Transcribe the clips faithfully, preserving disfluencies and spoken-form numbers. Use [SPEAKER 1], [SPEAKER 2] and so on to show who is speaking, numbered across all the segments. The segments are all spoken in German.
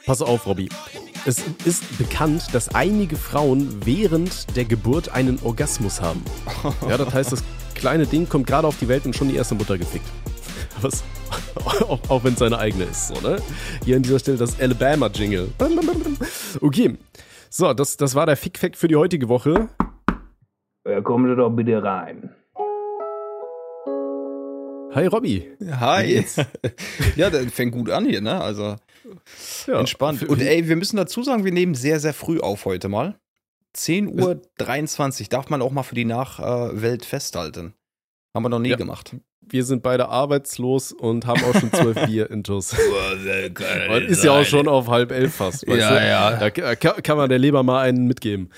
[SPEAKER 1] Pass auf, Robby. Es ist bekannt, dass einige Frauen während der Geburt einen Orgasmus haben. Ja, das heißt, das kleine Ding kommt gerade auf die Welt und schon die erste Mutter gefickt. Was? auch auch wenn es seine eigene ist, so, ne? Hier an dieser Stelle das Alabama-Jingle. Okay, so, das, das war der Fick-Fact für die heutige Woche.
[SPEAKER 2] Ja, kommen Sie doch bitte rein.
[SPEAKER 1] Hi, Robby.
[SPEAKER 3] Hi. Ja, das fängt gut an hier, ne? Also ja, entspannt. Und ey, wir müssen dazu sagen, wir nehmen sehr, sehr früh auf heute mal. zehn Uhr dreiundzwanzig darf man auch mal für die Nachwelt festhalten. Haben wir noch nie ja. gemacht.
[SPEAKER 1] Wir sind beide arbeitslos und haben auch schon zwölf Bier intus. Man ist ja auch schon auf halb elf fast. Weißt
[SPEAKER 3] ja,
[SPEAKER 1] du?
[SPEAKER 3] ja.
[SPEAKER 1] Da kann, kann man der Leber mal einen mitgeben.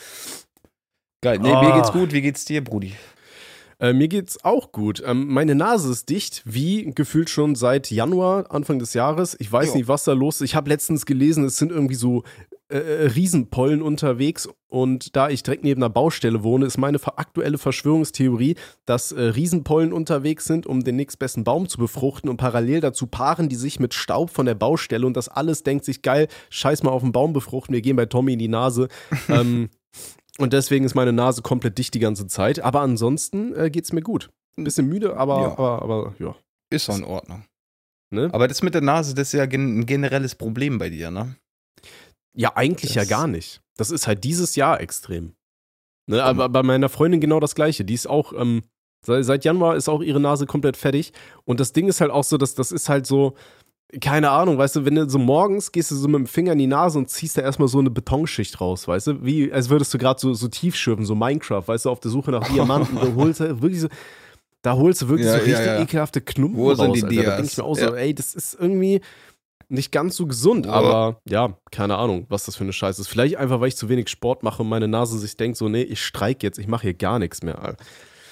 [SPEAKER 3] Geil. Nee, oh. Mir geht's gut. Wie geht's dir, Brudi?
[SPEAKER 1] Äh, mir geht's auch gut. Ähm, meine Nase ist dicht, wie gefühlt schon seit Januar, Anfang des Jahres. Ich weiß jo. nicht, was da los ist. Ich habe letztens gelesen, es sind irgendwie so äh, Riesenpollen unterwegs. Und da ich direkt neben einer Baustelle wohne, ist meine aktuelle Verschwörungstheorie, dass äh, Riesenpollen unterwegs sind, um den nächstbesten Baum zu befruchten. Und parallel dazu paaren die sich mit Staub von der Baustelle. Und das alles denkt sich, geil, scheiß mal auf den Baum befruchten. Wir gehen bei Tommy in die Nase. ähm, Und deswegen ist meine Nase komplett dicht die ganze Zeit. Aber ansonsten äh, geht's mir gut. Ein bisschen müde, aber ja. Aber, aber, ja.
[SPEAKER 3] Ist doch in Ordnung. Ne? Aber das mit der Nase, das ist ja ein generelles Problem bei dir, ne?
[SPEAKER 1] Ja, eigentlich das ja gar nicht. Das ist halt dieses Jahr extrem. Ne? Aber bei meiner Freundin genau das Gleiche. Die ist auch, ähm, seit, seit Januar ist auch ihre Nase komplett fertig. Und das Ding ist halt auch so, dass das ist halt so, keine Ahnung, weißt du, wenn du so morgens gehst du so mit dem Finger in die Nase und ziehst da erstmal so eine Betonschicht raus, weißt du, wie, als würdest du gerade so, so tief schürfen, so Minecraft, weißt du, auf der Suche nach Diamanten, du holst halt wirklich so, da holst du wirklich ja, so richtig ja, ja. ekelhafte Knumpen
[SPEAKER 3] Wo
[SPEAKER 1] raus,
[SPEAKER 3] sind die
[SPEAKER 1] Alter.
[SPEAKER 3] Dias?
[SPEAKER 1] Da denk ich mir auch so,
[SPEAKER 3] ja.
[SPEAKER 1] ey, das ist irgendwie nicht ganz so gesund,
[SPEAKER 3] ja.
[SPEAKER 1] aber ja, keine Ahnung, was das für eine Scheiße ist. Vielleicht einfach, weil ich zu wenig Sport mache und meine Nase sich denkt so, nee, ich streik jetzt, ich mache hier gar nichts mehr, Alter.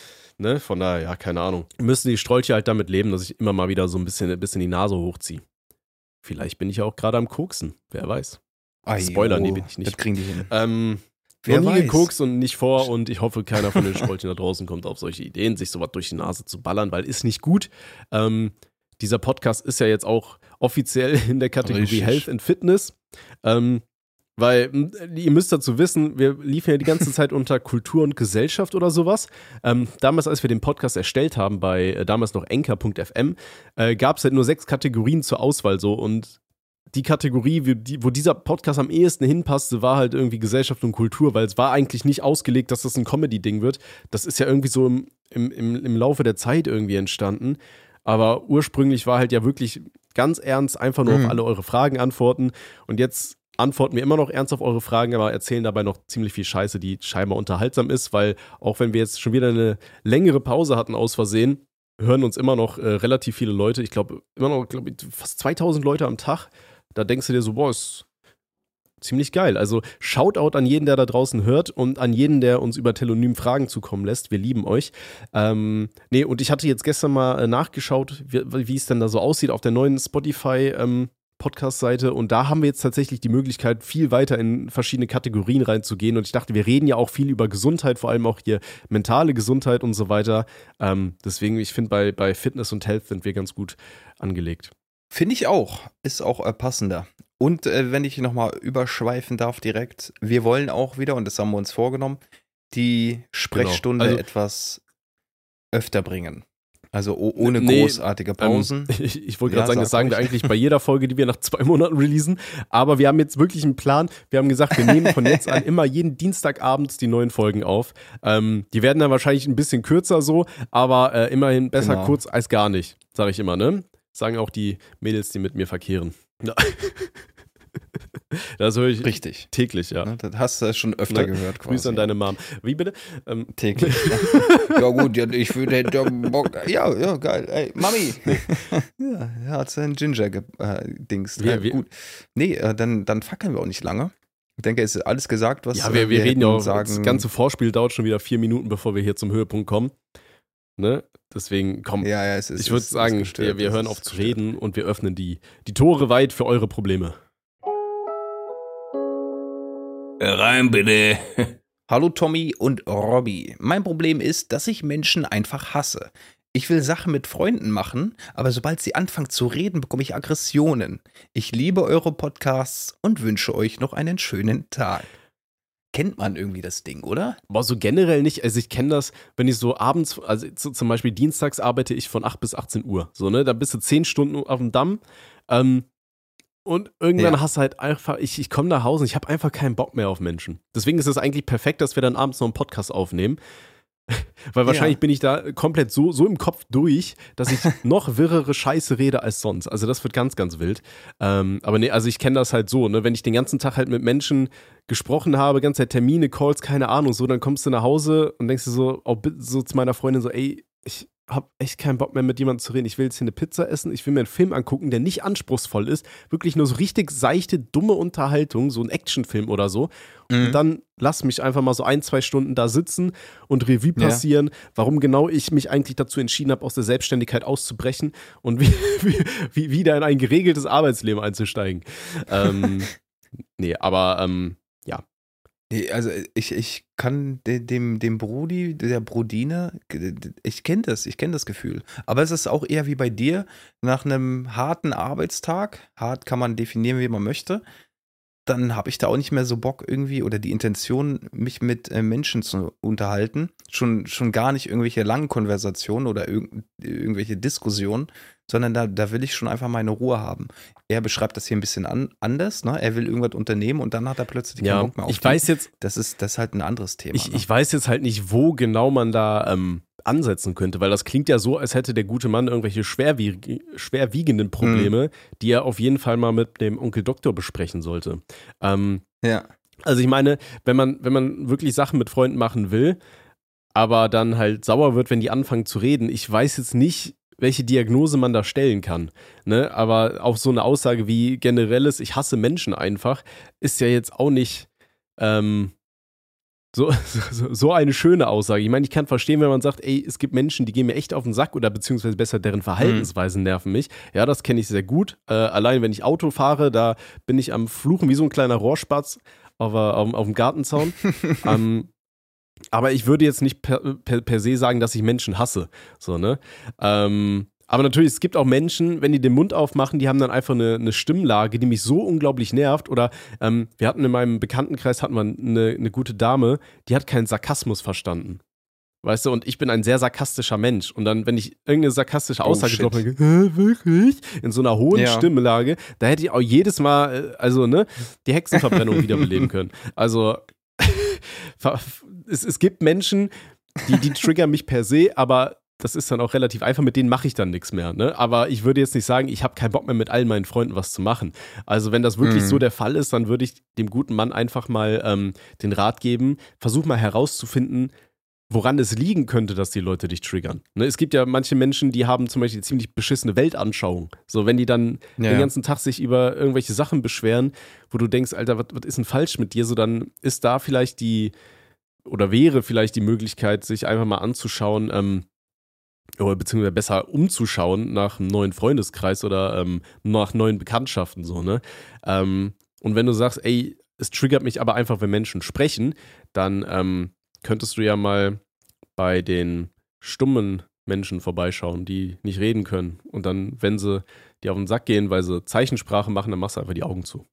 [SPEAKER 1] Ne, von daher, ja, keine Ahnung. Müssen die Strolche halt damit leben, dass ich immer mal wieder so ein bisschen, ein bisschen die Nase hochziehe. Vielleicht bin ich ja auch gerade am Koksen, wer weiß.
[SPEAKER 3] Ai,
[SPEAKER 1] Spoiler,
[SPEAKER 3] oh,
[SPEAKER 1] nee, bin ich nicht.
[SPEAKER 3] Das kriegen die hin.
[SPEAKER 1] Ähm,
[SPEAKER 3] wer
[SPEAKER 1] noch nie
[SPEAKER 3] weiß.
[SPEAKER 1] gekokst und nicht vor und ich hoffe, keiner von den Strolchen da draußen kommt auf solche Ideen, sich sowas durch die Nase zu ballern, weil ist nicht gut. Ähm, dieser Podcast ist ja jetzt auch offiziell in der Kategorie
[SPEAKER 3] Richtig.
[SPEAKER 1] Health and Fitness. Ähm, Weil, ihr müsst dazu wissen, wir liefen ja die ganze Zeit unter Kultur und Gesellschaft oder sowas. Ähm, damals, als wir den Podcast erstellt haben, bei äh, damals noch anchor punkt f m, äh, gab es halt nur sechs Kategorien zur Auswahl so. Und die Kategorie, wo, die, wo dieser Podcast am ehesten hinpasste, war halt irgendwie Gesellschaft und Kultur, weil es war eigentlich nicht ausgelegt, dass das ein Comedy-Ding wird. Das ist ja irgendwie so im, im, im, im Laufe der Zeit irgendwie entstanden. Aber ursprünglich war halt ja wirklich ganz ernst, einfach nur mhm. auf alle eure Fragen antworten. Und jetzt antworten wir immer noch ernst auf eure Fragen, aber erzählen dabei noch ziemlich viel Scheiße, die scheinbar unterhaltsam ist, weil auch wenn wir jetzt schon wieder eine längere Pause hatten aus Versehen, hören uns immer noch äh, relativ viele Leute. Ich glaube, immer noch glaub ich, fast zweitausend Leute am Tag. Da denkst du dir so, boah, ist ziemlich geil. Also Shoutout an jeden, der da draußen hört und an jeden, der uns über Telonym Fragen zukommen lässt. Wir lieben euch. Ähm, nee, und ich hatte jetzt gestern mal äh, nachgeschaut, wie, wie es denn da so aussieht auf der neuen Spotify ähm, Podcast-Seite und da haben wir jetzt tatsächlich die Möglichkeit, viel weiter in verschiedene Kategorien reinzugehen und ich dachte, wir reden ja auch viel über Gesundheit, vor allem auch hier mentale Gesundheit und so weiter. Ähm, deswegen, ich finde, bei, bei Fitness und Health sind wir ganz gut angelegt.
[SPEAKER 3] Finde ich auch. Ist auch äh, passender. Und äh, wenn ich nochmal überschweifen darf direkt, wir wollen auch wieder, und das haben wir uns vorgenommen, die Sprechstunde
[SPEAKER 1] genau. also,
[SPEAKER 3] etwas öfter bringen. Also oh, ohne
[SPEAKER 1] nee,
[SPEAKER 3] großartige Pausen.
[SPEAKER 1] Ähm, ich ich wollte gerade
[SPEAKER 3] ja,
[SPEAKER 1] sagen,
[SPEAKER 3] sag
[SPEAKER 1] das sagen
[SPEAKER 3] ruhig.
[SPEAKER 1] wir eigentlich bei jeder Folge, die wir nach zwei Monaten releasen. Aber wir haben jetzt wirklich einen Plan. Wir haben gesagt, wir nehmen von jetzt an immer jeden Dienstagabend die neuen Folgen auf. Ähm, die werden dann wahrscheinlich ein bisschen kürzer so, aber äh, immerhin besser
[SPEAKER 3] genau.
[SPEAKER 1] kurz als gar nicht, sage ich immer, ne? Sagen auch die Mädels, die mit mir verkehren. Ja. Das höre ich
[SPEAKER 3] Richtig.
[SPEAKER 1] täglich, ja.
[SPEAKER 3] Das hast du schon öfter
[SPEAKER 1] ne?
[SPEAKER 3] gehört quasi.
[SPEAKER 1] Grüße an deine Mom. Wie bitte? Ähm,
[SPEAKER 3] täglich. Ja gut, ja, ich würde ja Bock. Ja, ja, geil. Ey, Mami. Ja, er hat sein Ginger-Dings.
[SPEAKER 1] Wir,
[SPEAKER 3] äh,
[SPEAKER 1] wir,
[SPEAKER 3] gut. Nee, äh, dann, dann fackeln wir auch nicht lange. Ich denke, es ist alles gesagt, was
[SPEAKER 1] ja, wir, wir,
[SPEAKER 3] wir
[SPEAKER 1] reden ja auch.
[SPEAKER 3] sagen.
[SPEAKER 1] Das ganze Vorspiel dauert schon wieder vier Minuten, bevor wir hier zum Höhepunkt kommen. Ne? Deswegen, komm.
[SPEAKER 3] Ja, ja, es ist,
[SPEAKER 1] ich würde sagen,
[SPEAKER 3] gestört,
[SPEAKER 1] wir, wir hören auf zu
[SPEAKER 3] gestört.
[SPEAKER 1] reden und wir öffnen die, die Tore weit für eure Probleme.
[SPEAKER 2] Rein bitte.
[SPEAKER 3] Hallo Tommy und Robby. Mein Problem ist, dass ich Menschen einfach hasse. Ich will Sachen mit Freunden machen, aber sobald sie anfangen zu reden, bekomme ich Aggressionen. Ich liebe eure Podcasts und wünsche euch noch einen schönen Tag. Kennt man irgendwie das Ding, oder?
[SPEAKER 1] Boah, so generell nicht. Also ich kenne das, wenn ich so abends, also z- zum Beispiel dienstags arbeite ich von acht bis achtzehn Uhr. So, ne? Da bist du zehn Stunden auf dem Damm. Ähm, und irgendwann
[SPEAKER 3] Ja.
[SPEAKER 1] hast du halt einfach, ich, ich komme nach Hause und ich habe einfach keinen Bock mehr auf Menschen. Deswegen ist es eigentlich perfekt, dass wir dann abends noch einen Podcast aufnehmen. Weil wahrscheinlich
[SPEAKER 3] Ja.
[SPEAKER 1] bin ich da komplett so, so im Kopf durch, dass ich noch wirrere Scheiße rede als sonst. Also das wird ganz, ganz wild. Ähm, aber nee, also ich kenne das halt so, ne? Wenn ich den ganzen Tag halt mit Menschen gesprochen habe, ganze Zeit Termine, Calls, keine Ahnung, so, dann kommst du nach Hause und denkst dir so, auch bi- so zu meiner Freundin so, ey, ich hab echt keinen Bock mehr mit jemandem zu reden. Ich will jetzt hier eine Pizza essen, ich will mir einen Film angucken, der nicht anspruchsvoll ist. Wirklich nur so richtig seichte, dumme Unterhaltung, so ein Actionfilm oder so.
[SPEAKER 3] Mhm.
[SPEAKER 1] Und dann lass mich einfach mal so ein, zwei Stunden da sitzen und Revue
[SPEAKER 3] Ja.
[SPEAKER 1] passieren, warum genau ich mich eigentlich dazu entschieden habe, aus der Selbstständigkeit auszubrechen und wie, wie, wie wieder in ein geregeltes Arbeitsleben einzusteigen. Ähm, nee, aber ähm, ja.
[SPEAKER 3] Nee, also ich, ich kann de- dem, dem Brudi, der Brudine, ich kenne das, ich kenne das Gefühl. Aber es ist auch eher wie bei dir, nach einem harten Arbeitstag, hart kann man definieren, wie man möchte, dann habe ich da auch nicht mehr so Bock irgendwie oder die Intention, mich mit äh, Menschen zu unterhalten. Schon, schon gar nicht irgendwelche langen Konversationen oder irg irgendwelche Diskussionen, sondern da, da will ich schon einfach meine Ruhe haben. Er beschreibt das hier ein bisschen an, anders, ne? Er will irgendwas unternehmen und dann hat er plötzlich
[SPEAKER 1] Ja,
[SPEAKER 3] keinen Bock mehr auf
[SPEAKER 1] ich
[SPEAKER 3] die.
[SPEAKER 1] weiß jetzt,
[SPEAKER 3] Das ist, das ist halt ein anderes Thema.
[SPEAKER 1] ich,
[SPEAKER 3] ne?
[SPEAKER 1] ich weiß jetzt halt nicht, wo genau man da ähm, ansetzen könnte, weil das klingt ja so, als hätte der gute Mann irgendwelche schwerwieg schwerwiegenden Probleme, die er auf jeden Fall mal mit dem Onkel Doktor besprechen sollte. Ähm,
[SPEAKER 3] Ja.
[SPEAKER 1] Also ich meine, wenn man, wenn man wirklich Sachen mit Freunden machen will, aber dann halt sauer wird, wenn die anfangen zu reden, ich weiß jetzt nicht, welche Diagnose man da stellen kann. Ne? Aber auch so eine Aussage wie generelles, ich hasse Menschen einfach, ist ja jetzt auch nicht ähm, so, so, so eine schöne Aussage. Ich meine, ich kann verstehen, wenn man sagt, ey, es gibt Menschen, die gehen mir echt auf den Sack oder beziehungsweise besser deren Verhaltensweisen nerven mich. Ja, das kenne ich sehr gut. Äh, allein wenn ich Auto fahre, da bin ich am Fluchen wie so ein kleiner Rohrspatz auf, auf, auf dem Gartenzaun. ähm, aber ich würde jetzt nicht per, per, per se sagen, dass ich Menschen hasse. So, ne? Ähm, aber natürlich, es gibt auch Menschen, wenn die den Mund aufmachen, die haben dann einfach eine, eine Stimmlage, die mich so unglaublich nervt. Oder ähm, wir hatten in meinem Bekanntenkreis hatten wir eine, eine gute Dame, die hat keinen Sarkasmus verstanden. Weißt du, und ich bin ein sehr sarkastischer Mensch. Und dann, wenn ich irgendeine sarkastische Aussage
[SPEAKER 3] shit.
[SPEAKER 1] droppe, hä, wirklich? In so einer hohen
[SPEAKER 3] Ja.
[SPEAKER 1] Stimmlage, da hätte ich auch jedes Mal, äh, also, ne, die Hexenverbrennung wiederbeleben können. Also, es, es gibt Menschen, die, die triggern mich per se, aber das ist dann auch relativ einfach, mit denen mache ich dann nichts mehr. Ne? Aber ich würde jetzt nicht sagen, ich habe keinen Bock mehr mit allen meinen Freunden was zu machen. Also wenn das wirklich
[SPEAKER 3] Mhm.
[SPEAKER 1] so der Fall ist, dann würde ich dem guten Mann einfach mal ähm, den Rat geben, versuch mal herauszufinden, woran es liegen könnte, dass die Leute dich triggern. Ne? Es gibt ja manche Menschen, die haben zum Beispiel ziemlich beschissene Weltanschauung. So, wenn die dann
[SPEAKER 3] Ja.
[SPEAKER 1] den ganzen Tag sich über irgendwelche Sachen beschweren, wo du denkst, Alter, was was ist denn falsch mit dir? So, dann ist da vielleicht die, oder wäre vielleicht die Möglichkeit, sich einfach mal anzuschauen, ähm, oder beziehungsweise besser umzuschauen nach einem neuen Freundeskreis oder ähm, nach neuen Bekanntschaften, so, ne? Ähm, und wenn du sagst, ey, es triggert mich aber einfach, wenn Menschen sprechen, dann ähm, könntest du ja mal bei den stummen Menschen vorbeischauen, die nicht reden können. Und dann, wenn sie dir auf den Sack gehen, weil sie Zeichensprache machen, dann machst du einfach die Augen zu.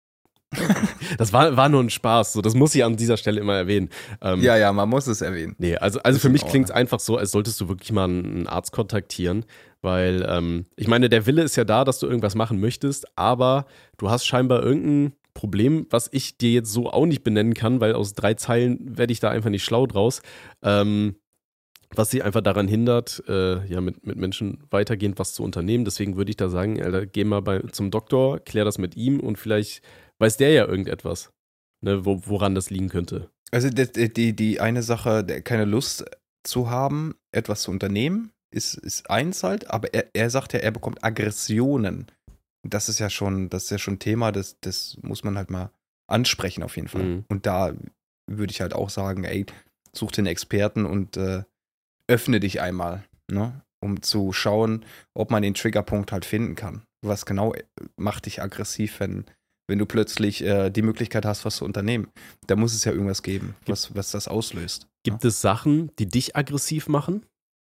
[SPEAKER 1] Das war, war nur ein Spaß, so, das muss ich an dieser Stelle immer erwähnen. Ähm,
[SPEAKER 3] ja, ja, man muss es erwähnen.
[SPEAKER 1] Nee, also, also
[SPEAKER 3] Ist
[SPEAKER 1] für
[SPEAKER 3] in
[SPEAKER 1] mich
[SPEAKER 3] Ordnung.
[SPEAKER 1] klingt es einfach so, als solltest du wirklich mal einen Arzt kontaktieren, weil ähm, ich meine, der Wille ist ja da, dass du irgendwas machen möchtest, aber du hast scheinbar irgendein Problem, was ich dir jetzt so auch nicht benennen kann, weil aus drei Zeilen werde ich da einfach nicht schlau draus, ähm, was sie einfach daran hindert, äh, ja, mit, mit Menschen weitergehend was zu unternehmen. Deswegen würde ich da sagen, Alter, geh mal bei, zum Doktor, klär das mit ihm und vielleicht weiß der ja irgendetwas, ne, wo, woran das liegen könnte.
[SPEAKER 3] Also die, die, die eine Sache, der- keine Lust zu haben, etwas zu unternehmen, ist, ist eins halt, aber er, er sagt ja, er bekommt Aggressionen. Das ist ja schon, das ist ja schon Thema, das, das muss man halt mal ansprechen auf jeden Fall.
[SPEAKER 1] Mhm.
[SPEAKER 3] Und da würde ich halt auch sagen, ey, such den Experten und äh, öffne dich einmal, ne? Um zu schauen, ob man den Triggerpunkt halt finden kann. Was genau macht dich aggressiv, wenn, wenn du plötzlich äh, die Möglichkeit hast, was zu unternehmen. Da muss es ja irgendwas geben, was, was das auslöst.
[SPEAKER 1] Gibt es Sachen, die dich aggressiv machen?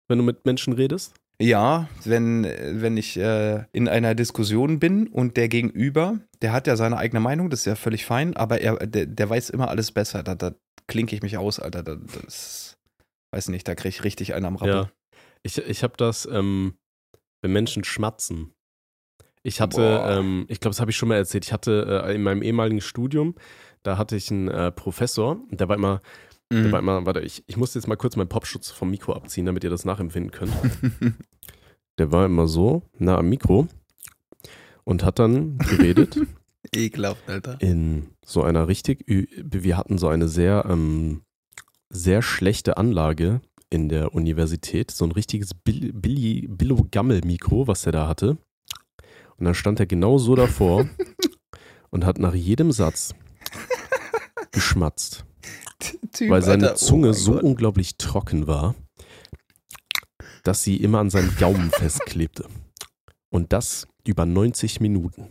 [SPEAKER 1] wenn du mit Menschen redest?
[SPEAKER 3] Ja, wenn, wenn ich äh, in einer Diskussion bin und der Gegenüber, der hat ja seine eigene Meinung, das ist ja völlig fein, aber er, der, der weiß immer alles besser. Da, da klinke ich mich aus, Alter. Da, das, weiß nicht, da kriege ich richtig einen am Rappel.
[SPEAKER 1] Ja, ich, ich habe das, ähm, wenn Menschen schmatzen. Ich hatte, ähm, ich glaube, das habe ich schon mal erzählt, ich hatte äh, in meinem ehemaligen Studium, da hatte ich einen äh, Professor, der war immer, mhm. der war immer, warte, ich, ich muss jetzt mal kurz meinen Popschutz vom Mikro abziehen, damit ihr das nachempfinden könnt. Der war immer so nah am Mikro und hat dann geredet.
[SPEAKER 3] Ekelhaft, Alter.
[SPEAKER 1] In so einer richtig, wir hatten so eine sehr, ähm, sehr schlechte Anlage in der Universität, so ein richtiges Bill, Billy, Billo-Gammel-Mikro, was der da hatte. Und dann stand er genau so davor und hat nach jedem Satz geschmatzt. Typ, weil seine Alter, Zunge oh so Gott. unglaublich trocken war, dass sie immer an seinem Gaumen festklebte. Und das über neunzig Minuten.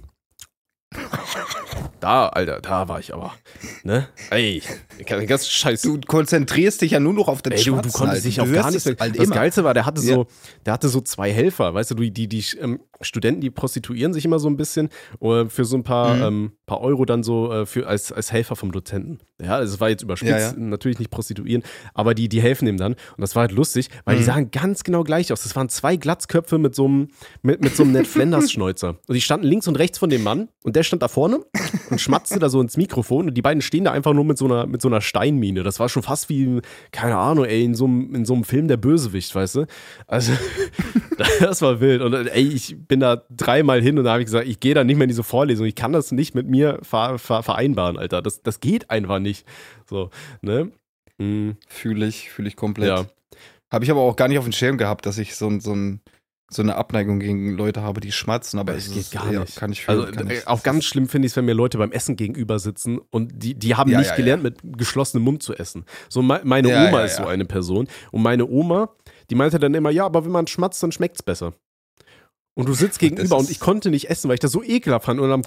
[SPEAKER 1] Da, Alter, da war ich aber. Ne? Ey, ganz scheiße.
[SPEAKER 3] Du konzentrierst dich ja nur noch auf den
[SPEAKER 1] Ey, du, du konntest dich auch gar nicht. Halt das immer. Geilste war, der hatte so, ja. der hatte so zwei Helfer, weißt du, die, die, die ähm, Studenten, die prostituieren sich immer so ein bisschen oder für so ein paar, mhm. ähm, paar Euro dann so äh, für, als, als Helfer vom Dozenten. Ja, also es war jetzt überspitzt, ja, ja. natürlich nicht prostituieren, aber die, die helfen ihm dann. Und das war halt lustig, weil mhm. die sahen ganz genau gleich aus. Das waren zwei Glatzköpfe mit so einem, mit, mit so einem Ned Flanders-Schnäuzer. Und die standen links und rechts von dem Mann und der stand da vorne und schmatzte da so ins Mikrofon und die beiden stehen da einfach nur mit so einer, mit so einer Steinmine. Das war schon fast wie, keine Ahnung, ey, in so einem, in so einem Film Der Bösewicht, weißt du? Also, das war wild. Und ey, ich bin da dreimal hin und da habe ich gesagt, ich gehe da nicht mehr in diese Vorlesung. Ich kann das nicht mit mir ver- ver- vereinbaren, Alter. Das, das geht einfach nicht. So, ne? Mhm.
[SPEAKER 3] Fühle ich, fühle ich komplett.
[SPEAKER 1] Ja.
[SPEAKER 3] Habe ich aber auch gar nicht auf dem Schirm gehabt, dass ich so, so, ein, so eine Abneigung gegen Leute habe, die schmatzen, aber es
[SPEAKER 1] geht
[SPEAKER 3] ist,
[SPEAKER 1] gar
[SPEAKER 3] ja,
[SPEAKER 1] nicht.
[SPEAKER 3] Kann ich fühlen,
[SPEAKER 1] also
[SPEAKER 3] kann ich,
[SPEAKER 1] auch ganz schlimm finde ich es, wenn mir Leute beim Essen gegenüber sitzen und die, die haben ja, nicht ja, gelernt, ja. mit geschlossenem Mund zu essen. So me- meine
[SPEAKER 3] ja,
[SPEAKER 1] Oma
[SPEAKER 3] ja,
[SPEAKER 1] ist
[SPEAKER 3] ja.
[SPEAKER 1] so eine Person und meine Oma, die meinte dann immer, ja, aber wenn man schmatzt, dann schmeckt's besser. Und du sitzt gegenüber und ich konnte nicht essen, weil ich das so ekelhaft fand. Und dann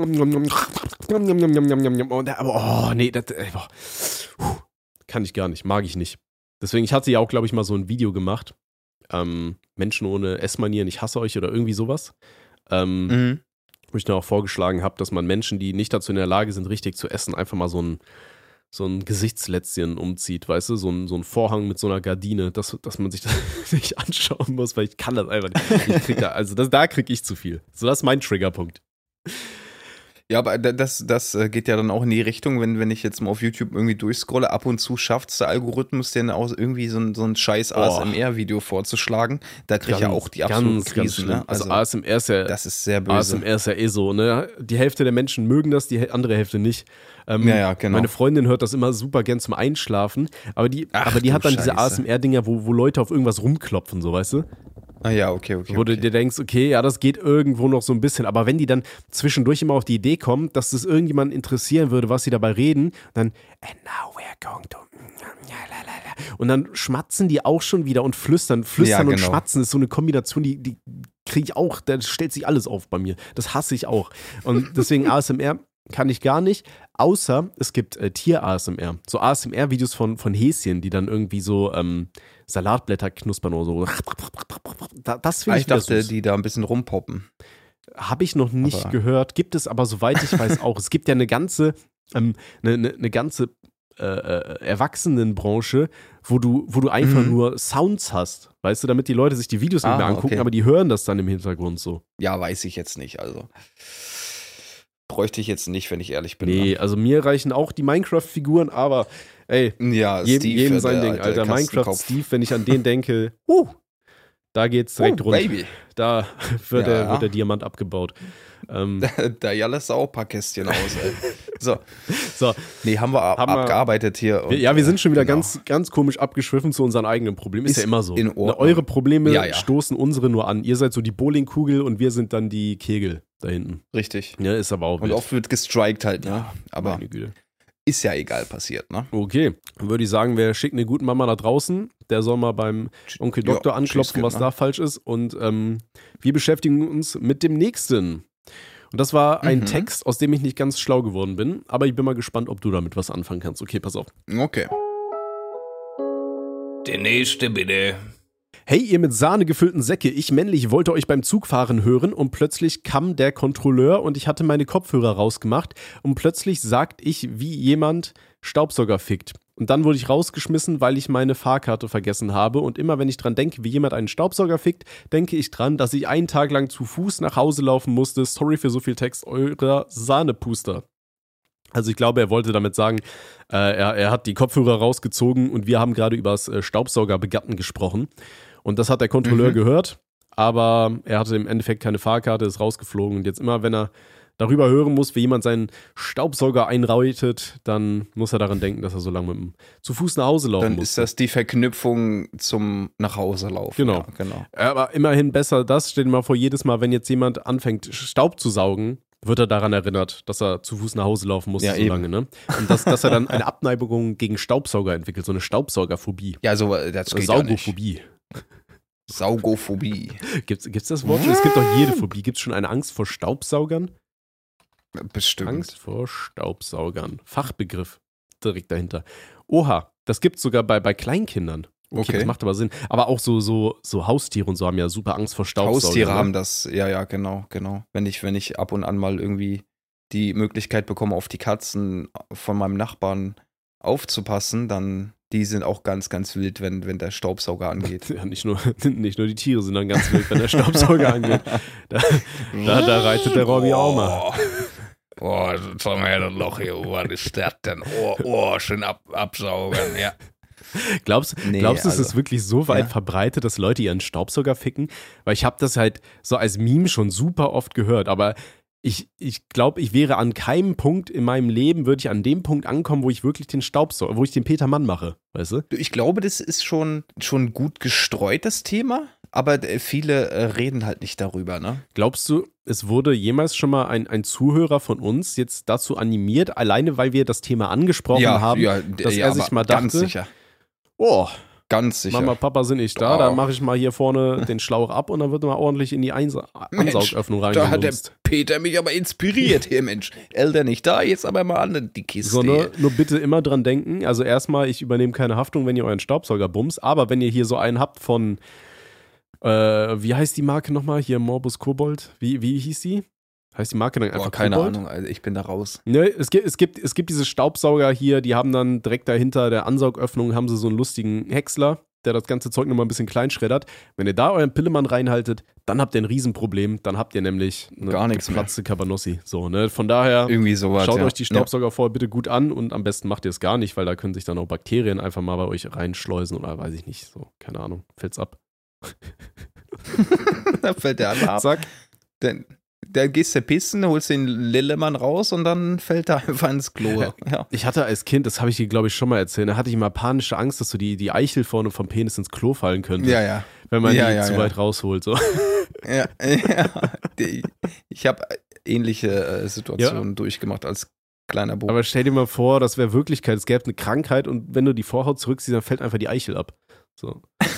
[SPEAKER 1] und der, aber oh, nee, das boah, kann ich gar nicht, mag ich nicht. Deswegen, ich hatte ja auch, glaube ich, mal so ein Video gemacht. Ähm, Menschen ohne Essmanieren, ich hasse euch oder irgendwie sowas. Ähm, mhm. Wo ich dann auch vorgeschlagen habe, dass man Menschen, die nicht dazu in der Lage sind, richtig zu essen, einfach mal so ein, so ein Gesichtslätzchen umzieht, weißt du? So ein, so ein Vorhang mit so einer Gardine, dass, dass man sich das nicht anschauen muss, weil ich kann das einfach nicht. Ich krieg da, also das, da krieg ich zu viel. So, das ist mein Triggerpunkt.
[SPEAKER 3] Ja, aber das, das geht ja dann auch in die Richtung, wenn, wenn ich jetzt mal auf YouTube irgendwie durchscrolle, ab und zu schafft es der Algorithmus, denn auch irgendwie so ein, so ein scheiß A S M R-Video vorzuschlagen. Da kriege ich ja auch die absoluten ganz, Krisen. Ganz ne?
[SPEAKER 1] Also, also A S M R ist ja,
[SPEAKER 3] das ist sehr böse.
[SPEAKER 1] A S M R ist ja eh so, ne? Die Hälfte der Menschen mögen das, die andere Hälfte nicht. Ähm,
[SPEAKER 3] ja, ja, genau.
[SPEAKER 1] Meine Freundin hört das immer super gern zum Einschlafen, aber die,
[SPEAKER 3] Ach,
[SPEAKER 1] aber die hat dann
[SPEAKER 3] Scheiße.
[SPEAKER 1] diese A S M R-Dinger, wo, wo Leute auf irgendwas rumklopfen, so, weißt du?
[SPEAKER 3] Ah ja, okay, okay.
[SPEAKER 1] Wo
[SPEAKER 3] okay.
[SPEAKER 1] du dir denkst, okay, ja, das geht irgendwo noch so ein bisschen, aber wenn die dann zwischendurch immer auf die Idee kommen, dass das irgendjemanden interessieren würde, was sie dabei reden, dann, and now we're going to, und dann schmatzen die auch schon wieder und flüstern, flüstern
[SPEAKER 3] ja,
[SPEAKER 1] und
[SPEAKER 3] genau.
[SPEAKER 1] schmatzen, das ist so eine Kombination, die, die kriege ich auch, da stellt sich alles auf bei mir, das hasse ich auch und deswegen A S M R kann ich gar nicht, außer es gibt äh, Tier-A S M R. So A S M R-Videos von, von Häschen, die dann irgendwie so ähm, Salatblätter knuspern oder so. Da, das finde ich
[SPEAKER 3] Ich dachte, süß. Die da ein bisschen rumpoppen.
[SPEAKER 1] Habe ich noch nicht
[SPEAKER 3] aber
[SPEAKER 1] gehört. Gibt es aber, soweit ich weiß, auch. Es gibt ja eine ganze, ähm, eine, eine, eine ganze äh, äh, Erwachsenenbranche, wo du, wo du einfach mhm. nur Sounds hast. Weißt du, damit die Leute sich die Videos nicht
[SPEAKER 3] ah,
[SPEAKER 1] mehr angucken,
[SPEAKER 3] okay.
[SPEAKER 1] aber die hören das dann im Hintergrund so.
[SPEAKER 3] Ja, weiß ich jetzt nicht. Also bräuchte ich jetzt nicht, wenn ich ehrlich bin.
[SPEAKER 1] Nee, also mir reichen auch die Minecraft-Figuren, aber ey,
[SPEAKER 3] ja,
[SPEAKER 1] jedem,
[SPEAKER 3] Steve,
[SPEAKER 1] jedem sein
[SPEAKER 3] der,
[SPEAKER 1] Ding, Alter.
[SPEAKER 3] der
[SPEAKER 1] Minecraft Steve, wenn ich an den denke, uh, da geht's direkt
[SPEAKER 3] oh,
[SPEAKER 1] runter.
[SPEAKER 3] Baby.
[SPEAKER 1] Da wird,
[SPEAKER 3] ja,
[SPEAKER 1] der,
[SPEAKER 3] ja.
[SPEAKER 1] wird der Diamant abgebaut. Ähm,
[SPEAKER 3] da, da ja lässt auch ein paar Kästchen aus, ey. So.
[SPEAKER 1] so.
[SPEAKER 3] Nee, haben wir ab,
[SPEAKER 1] haben wir,
[SPEAKER 3] abgearbeitet hier. Und,
[SPEAKER 1] wir, ja, wir sind schon wieder
[SPEAKER 3] genau.
[SPEAKER 1] ganz, ganz komisch abgeschwiffen zu unseren eigenen Problemen. Ist, ist ja immer so.
[SPEAKER 3] In
[SPEAKER 1] ne, eure Probleme
[SPEAKER 3] ja, ja.
[SPEAKER 1] stoßen unsere nur an. Ihr seid so die Bowlingkugel und wir sind dann die Kegel da hinten.
[SPEAKER 3] Richtig.
[SPEAKER 1] Ja, ist aber auch
[SPEAKER 3] Und
[SPEAKER 1] wild.
[SPEAKER 3] oft wird gestrikt halt, ne?
[SPEAKER 1] Ja,
[SPEAKER 3] aber
[SPEAKER 1] meine Güte.
[SPEAKER 3] Ist ja egal passiert, ne?
[SPEAKER 1] Okay, dann würde ich sagen, wir schicken eine gute Mama da draußen. Der soll mal beim Onkel Doktor ja, anklopfen, was ne? da falsch ist. Und ähm, wir beschäftigen uns mit dem nächsten. Und das war ein mhm. Text, aus dem ich nicht ganz schlau geworden bin. Aber ich bin mal gespannt, ob du damit was anfangen kannst. Okay, pass auf.
[SPEAKER 3] Okay.
[SPEAKER 2] Der nächste bitte.
[SPEAKER 1] Hey, ihr mit Sahne gefüllten Säcke, ich männlich wollte euch beim Zugfahren hören und plötzlich kam der Kontrolleur und ich hatte meine Kopfhörer rausgemacht und plötzlich sagt ich, wie jemand Staubsauger fickt. Und dann wurde ich rausgeschmissen, weil ich meine Fahrkarte vergessen habe und immer wenn ich dran denke, wie jemand einen Staubsauger fickt, denke ich dran, dass ich einen Tag lang zu Fuß nach Hause laufen musste. Sorry für so viel Text, eurer Sahnepuster. Also ich glaube, er wollte damit sagen, äh, er, er hat die Kopfhörer rausgezogen und wir haben gerade über das äh, Staubsaugerbegatten gesprochen. Und das hat der Kontrolleur mhm. gehört, aber er hatte im Endeffekt keine Fahrkarte, ist rausgeflogen. Und jetzt immer, wenn er darüber hören muss, wie jemand seinen Staubsauger einreitet, dann muss er daran denken, dass er so lange mit dem zu Fuß nach Hause laufen muss.
[SPEAKER 3] Dann ist das die Verknüpfung zum Nachhauselaufen.
[SPEAKER 1] Genau.
[SPEAKER 3] Ja, genau.
[SPEAKER 1] Aber immerhin besser das. Stell dir mal vor, jedes Mal, wenn jetzt jemand anfängt, Staub zu saugen, wird er daran erinnert, dass er zu Fuß nach Hause laufen muss, ja, so eben. lange, ne? Und dass, dass er dann eine Abneigung gegen Staubsauger entwickelt, so eine Staubsaugerphobie.
[SPEAKER 3] Ja, so, das geht
[SPEAKER 1] Saugophobie.
[SPEAKER 3] Ja nicht. Saugophobie.
[SPEAKER 1] Gibt's, gibt's das Wort? Es gibt doch jede Phobie. Gibt's schon eine Angst vor Staubsaugern?
[SPEAKER 3] Bestimmt.
[SPEAKER 1] Angst vor Staubsaugern. Fachbegriff direkt dahinter. Oha, das gibt's sogar bei, bei Kleinkindern. Okay, okay, das macht aber Sinn. Aber auch so, so, so Haustiere und so haben ja super Angst vor Staubsaugern.
[SPEAKER 3] Haustiere ne? haben das, ja, ja, genau, genau. Wenn ich, wenn ich ab und an mal irgendwie die Möglichkeit bekomme, auf die Katzen von meinem Nachbarn aufzupassen, dann die sind auch ganz, ganz wild, wenn, wenn der Staubsauger angeht.
[SPEAKER 1] Ja, nicht nur, nicht nur die Tiere sind dann ganz wild, wenn der Staubsauger angeht. Da, da, da reitet der Robby auch mal.
[SPEAKER 2] Boah, sag mal, das Loch hier, was ist das denn? Oh, oh, schön ab, absaugern, ja.
[SPEAKER 1] Glaubst,
[SPEAKER 3] nee,
[SPEAKER 1] glaubst du,
[SPEAKER 3] also,
[SPEAKER 1] es ist wirklich so weit ja. verbreitet, dass Leute ihren Staubsauger ficken? Weil ich habe das halt so als Meme schon super oft gehört, aber ich, ich glaube, ich wäre an keinem Punkt in meinem Leben, würde ich an dem Punkt ankommen, wo ich wirklich den Staubsauger, wo ich den Peter Mann mache, weißt du?
[SPEAKER 3] Ich glaube, das ist schon, schon gut gestreut, das Thema, aber viele äh, reden halt nicht darüber, ne?
[SPEAKER 1] Glaubst du, es wurde jemals schon mal ein, ein Zuhörer von uns jetzt dazu animiert, alleine weil wir das Thema angesprochen
[SPEAKER 3] ja,
[SPEAKER 1] haben,
[SPEAKER 3] ja,
[SPEAKER 1] dass
[SPEAKER 3] ja,
[SPEAKER 1] er sich mal dachte,
[SPEAKER 3] ganz sicher.
[SPEAKER 1] Oh,
[SPEAKER 3] ganz sicher.
[SPEAKER 1] Mama, Papa sind nicht da, oh. Dann mache ich mal hier vorne den Schlauch ab und dann wird mal ordentlich in die Einsa- Ansaugöffnung reingelunzt.
[SPEAKER 3] Da hat der Peter mich aber inspiriert hier, Mensch. Eltern nicht da, jetzt aber mal an die Kiste.
[SPEAKER 1] So, nur, nur bitte immer dran denken, also erstmal, ich übernehme keine Haftung, wenn ihr euren Staubsauger bumst, aber wenn ihr hier so einen habt von, äh, wie heißt die Marke nochmal? Hier Morbus Kobold, wie, wie hieß die? Heißt die Marke dann einfach
[SPEAKER 3] Boah, keine
[SPEAKER 1] Kobold?
[SPEAKER 3] Ahnung, also ich bin da raus.
[SPEAKER 1] Ne, es gibt, es, gibt, es gibt diese Staubsauger hier, die haben dann direkt dahinter der Ansaugöffnung haben sie so einen lustigen Häcksler, der das ganze Zeug nochmal ein bisschen klein schreddert. Wenn ihr da euren Pillemann reinhaltet, dann habt ihr ein Riesenproblem. Dann habt ihr nämlich eine
[SPEAKER 3] gar nichts
[SPEAKER 1] geplatzte Cabanossi. So, ne? Von daher
[SPEAKER 3] irgendwie sowas,
[SPEAKER 1] schaut
[SPEAKER 3] ja.
[SPEAKER 1] euch die Staubsauger ja. vorher bitte gut an und am besten macht ihr es gar nicht, weil da können sich dann auch Bakterien einfach mal bei euch reinschleusen oder weiß ich nicht. So, keine Ahnung, fällt's ab.
[SPEAKER 3] Da fällt der andere ab.
[SPEAKER 1] Zack.
[SPEAKER 3] Denn da gehst du pissen, holst den Lillemann raus und dann fällt er einfach ins Klo. Ja.
[SPEAKER 1] Ich hatte als Kind, das habe ich dir, glaube ich, schon mal erzählt, da hatte ich mal panische Angst, dass so die, die Eichel vorne vom Penis ins Klo fallen könnte.
[SPEAKER 3] Ja, ja.
[SPEAKER 1] Wenn man
[SPEAKER 3] ja,
[SPEAKER 1] die
[SPEAKER 3] ja,
[SPEAKER 1] zu
[SPEAKER 3] ja.
[SPEAKER 1] weit rausholt. So.
[SPEAKER 3] Ja, ja. Ich habe ähnliche äh, Situationen ja. durchgemacht als kleiner Bub.
[SPEAKER 1] Aber stell dir mal vor, das wäre Wirklichkeit. Es gäbe eine Krankheit und wenn du die Vorhaut zurückziehst, dann fällt einfach die Eichel ab. So.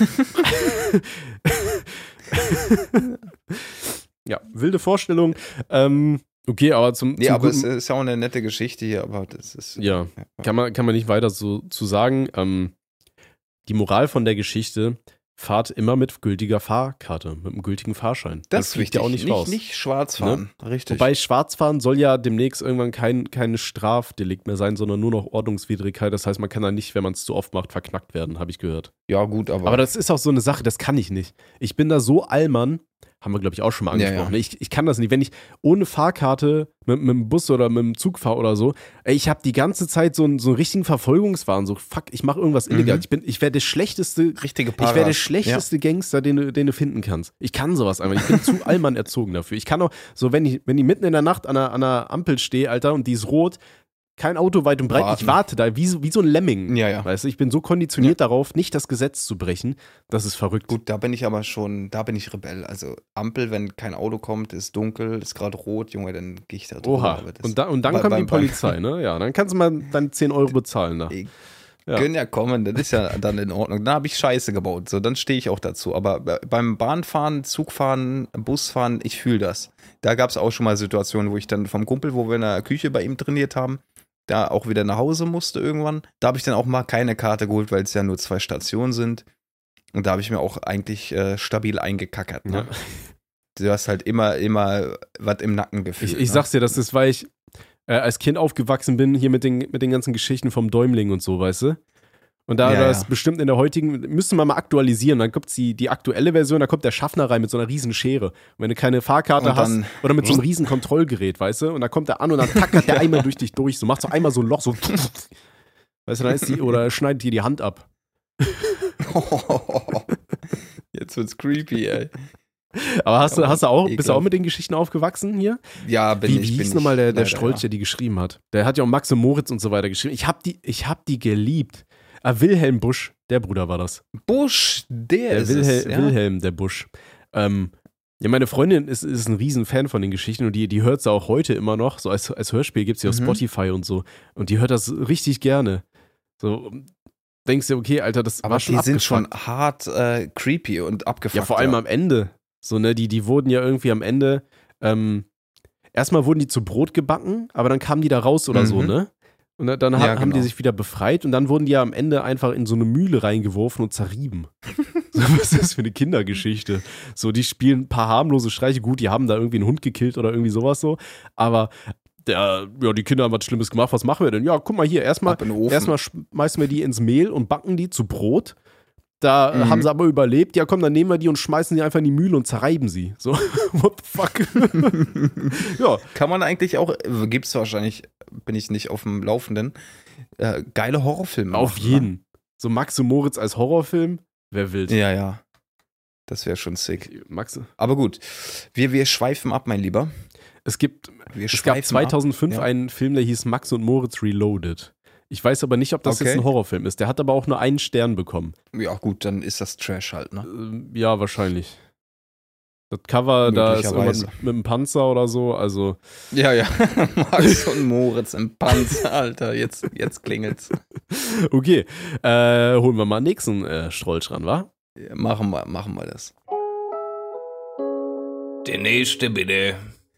[SPEAKER 1] Ja, wilde Vorstellung. Ähm, okay, aber zum.
[SPEAKER 3] Nee,
[SPEAKER 1] zum
[SPEAKER 3] aber
[SPEAKER 1] guten,
[SPEAKER 3] es ist ja auch eine nette Geschichte hier, aber das ist.
[SPEAKER 1] Ja, ja. Kann, man, kann man nicht weiter so zu sagen. Ähm, die Moral von der Geschichte: Fahrt immer mit gültiger Fahrkarte, mit einem gültigen Fahrschein.
[SPEAKER 3] Das fliegt ja auch nicht,
[SPEAKER 1] nicht raus.
[SPEAKER 3] Nicht, nicht schwarz fahren, ne? Richtig.
[SPEAKER 1] Wobei Schwarzfahren soll ja demnächst irgendwann kein, kein Strafdelikt mehr sein, sondern nur noch Ordnungswidrigkeit. Das heißt, man kann da nicht, wenn man es zu oft macht, verknackt werden, habe ich gehört.
[SPEAKER 3] Ja, gut, aber.
[SPEAKER 1] Aber das ist auch so eine Sache, das kann ich nicht. Ich bin da so Allmann. Haben wir, glaube ich, auch schon mal angesprochen.
[SPEAKER 3] Ja, ja.
[SPEAKER 1] Ich, ich kann das nicht. Wenn ich ohne Fahrkarte mit, mit dem Bus oder mit dem Zug fahre oder so, ey, ich habe die ganze Zeit so einen, so einen richtigen Verfolgungswahn. So, fuck, ich mache irgendwas illegal.
[SPEAKER 3] Mhm.
[SPEAKER 1] Ich bin, ich wäre der schlechteste,
[SPEAKER 3] Richtige Paras.
[SPEAKER 1] ich wäre der schlechteste ja. Gangster, den du, den du finden kannst. Ich kann sowas einfach. Ich bin zu Allmann erzogen dafür. Ich kann auch, so wenn ich, wenn ich mitten in der Nacht an einer, an einer Ampel stehe, Alter, und die ist rot, kein Auto weit und breit, Warten. Ich warte da, wie so, wie so ein Lemming.
[SPEAKER 3] Ja, ja.
[SPEAKER 1] Weißt du, ich bin so konditioniert
[SPEAKER 3] ja.
[SPEAKER 1] darauf, nicht das Gesetz zu brechen. Das ist verrückt.
[SPEAKER 3] Gut, da bin ich aber schon, da bin ich Rebell. Also Ampel, wenn kein Auto kommt, ist dunkel, ist gerade rot, Junge, dann gehe ich da drüber.
[SPEAKER 1] Oha, und, da, und dann bei, kommt bei, die Polizei, ne? Ja, dann kannst du mal dann zehn Euro bezahlen. Da.
[SPEAKER 3] Ja. Können ja kommen, das ist ja dann in Ordnung. Da habe ich Scheiße gebaut, so, dann stehe ich auch dazu. Aber beim Bahnfahren, Zugfahren, Busfahren, ich fühle das. Da gab es auch schon mal Situationen, wo ich dann vom Kumpel, wo wir in der Küche bei ihm trainiert haben, da auch wieder nach Hause musste irgendwann. Da habe ich dann auch mal keine Karte geholt, weil es ja nur zwei Stationen sind. Und da habe ich mir auch eigentlich äh, stabil eingekackert. Ne?
[SPEAKER 1] Ja.
[SPEAKER 3] Du hast halt immer, immer was im Nacken gefühlt.
[SPEAKER 1] Ich, ich
[SPEAKER 3] ne?
[SPEAKER 1] sag's dir, das ist, weil ich äh, als Kind aufgewachsen bin, hier mit den, mit den ganzen Geschichten vom Däumling und so, weißt du? Und da
[SPEAKER 3] Ja,
[SPEAKER 1] das
[SPEAKER 3] ja.
[SPEAKER 1] bestimmt in der heutigen, müsste man mal aktualisieren, dann kommt die, die aktuelle Version, da kommt der Schaffner rein mit so einer riesen Schere. Und wenn du keine Fahrkarte
[SPEAKER 3] Und dann-
[SPEAKER 1] hast, oder mit so einem riesen Kontrollgerät, weißt du, und da kommt der an und dann tackert der einmal durch dich durch, so macht so einmal so ein Loch, so weißt du, dann ist die, oder schneidet dir die Hand ab.
[SPEAKER 3] Jetzt wird's creepy, ey.
[SPEAKER 1] Aber hast du, hast du auch, bist du
[SPEAKER 3] Ekelhaft.
[SPEAKER 1] auch mit den Geschichten aufgewachsen hier?
[SPEAKER 3] Ja, bin
[SPEAKER 1] Wie,
[SPEAKER 3] ich.
[SPEAKER 1] wie
[SPEAKER 3] bin
[SPEAKER 1] hieß
[SPEAKER 3] ich
[SPEAKER 1] nochmal der, der
[SPEAKER 3] leider,
[SPEAKER 1] Strolch, der die geschrieben hat? Der hat ja auch Max und Moritz und so weiter geschrieben. Ich hab die, ich hab die geliebt. Ah, Wilhelm Busch, der Bruder war das.
[SPEAKER 3] ja. Busch, der,
[SPEAKER 1] Der
[SPEAKER 3] ist
[SPEAKER 1] Wilhel,
[SPEAKER 3] es. Ja?
[SPEAKER 1] Wilhelm, der Busch. Ähm, ja, meine Freundin ist, ist ein Riesenfan von den Geschichten und die, die hört sie auch heute immer noch. So als, als Hörspiel gibt es sie auf
[SPEAKER 3] Mhm.
[SPEAKER 1] Spotify und so. Und die hört das richtig gerne. So denkst du, okay, Alter, das
[SPEAKER 3] Aber
[SPEAKER 1] war schon
[SPEAKER 3] die sind schon
[SPEAKER 1] abgefuckt.
[SPEAKER 3] hart äh, creepy und abgefuckt.
[SPEAKER 1] Ja, vor allem am Ende. So, ne, die, die wurden ja irgendwie am Ende, ähm, erstmal wurden die zu Brot gebacken, aber dann kamen die da raus oder
[SPEAKER 3] Mhm.
[SPEAKER 1] so, ne? Und dann, dann
[SPEAKER 3] Ja,
[SPEAKER 1] ha- haben die
[SPEAKER 3] genau.
[SPEAKER 1] sich wieder befreit und dann wurden die ja am Ende einfach in so eine Mühle reingeworfen und zerrieben. So, was ist das für eine Kindergeschichte? So, die spielen ein paar harmlose Streiche. Gut, die haben da irgendwie einen Hund gekillt oder irgendwie sowas so, aber der, ja, die Kinder haben was Schlimmes gemacht. Was machen wir denn? Ja, guck mal hier, erstmal
[SPEAKER 3] Ab in den Ofen.
[SPEAKER 1] erstmal schmeißen wir die ins Mehl und backen die zu Brot. Da äh,
[SPEAKER 3] Mhm.
[SPEAKER 1] haben sie aber überlebt. Ja, komm, dann nehmen wir die und schmeißen die einfach in die Mühle und zerreiben sie. So, what the fuck? Ja,
[SPEAKER 3] Kann man eigentlich auch, äh, gibt's wahrscheinlich, bin ich nicht auf dem Laufenden, äh, geile Horrorfilme
[SPEAKER 1] auf
[SPEAKER 3] machen,
[SPEAKER 1] jeden. So Max und Moritz als Horrorfilm, wer will.
[SPEAKER 3] Ne? Ja, ja. Das wäre schon sick.
[SPEAKER 1] Max,
[SPEAKER 3] Aber gut, wir, wir schweifen ab, mein Lieber.
[SPEAKER 1] es gibt,
[SPEAKER 3] Wir
[SPEAKER 1] es gab
[SPEAKER 3] schweifen
[SPEAKER 1] zweitausendfünf
[SPEAKER 3] ab. Ja.
[SPEAKER 1] einen Film, der hieß Max und Moritz Reloaded. Ich weiß aber nicht, ob das
[SPEAKER 3] Okay.
[SPEAKER 1] jetzt ein Horrorfilm ist. Der hat aber auch nur einen Stern bekommen.
[SPEAKER 3] Ja, gut, dann ist das Trash halt, ne?
[SPEAKER 1] Ähm, Ja, wahrscheinlich. Das Cover, da ist
[SPEAKER 3] Möglicherweise.
[SPEAKER 1] irgendwas mit einem Panzer oder so, also
[SPEAKER 3] Ja, ja. Max und Moritz im Panzer, Alter. Jetzt, jetzt klingelt's.
[SPEAKER 1] okay. Äh, holen wir mal den nächsten äh, Strolch ran, wa?
[SPEAKER 3] Ja, machen wir, machen wir das.
[SPEAKER 2] Der nächste bitte.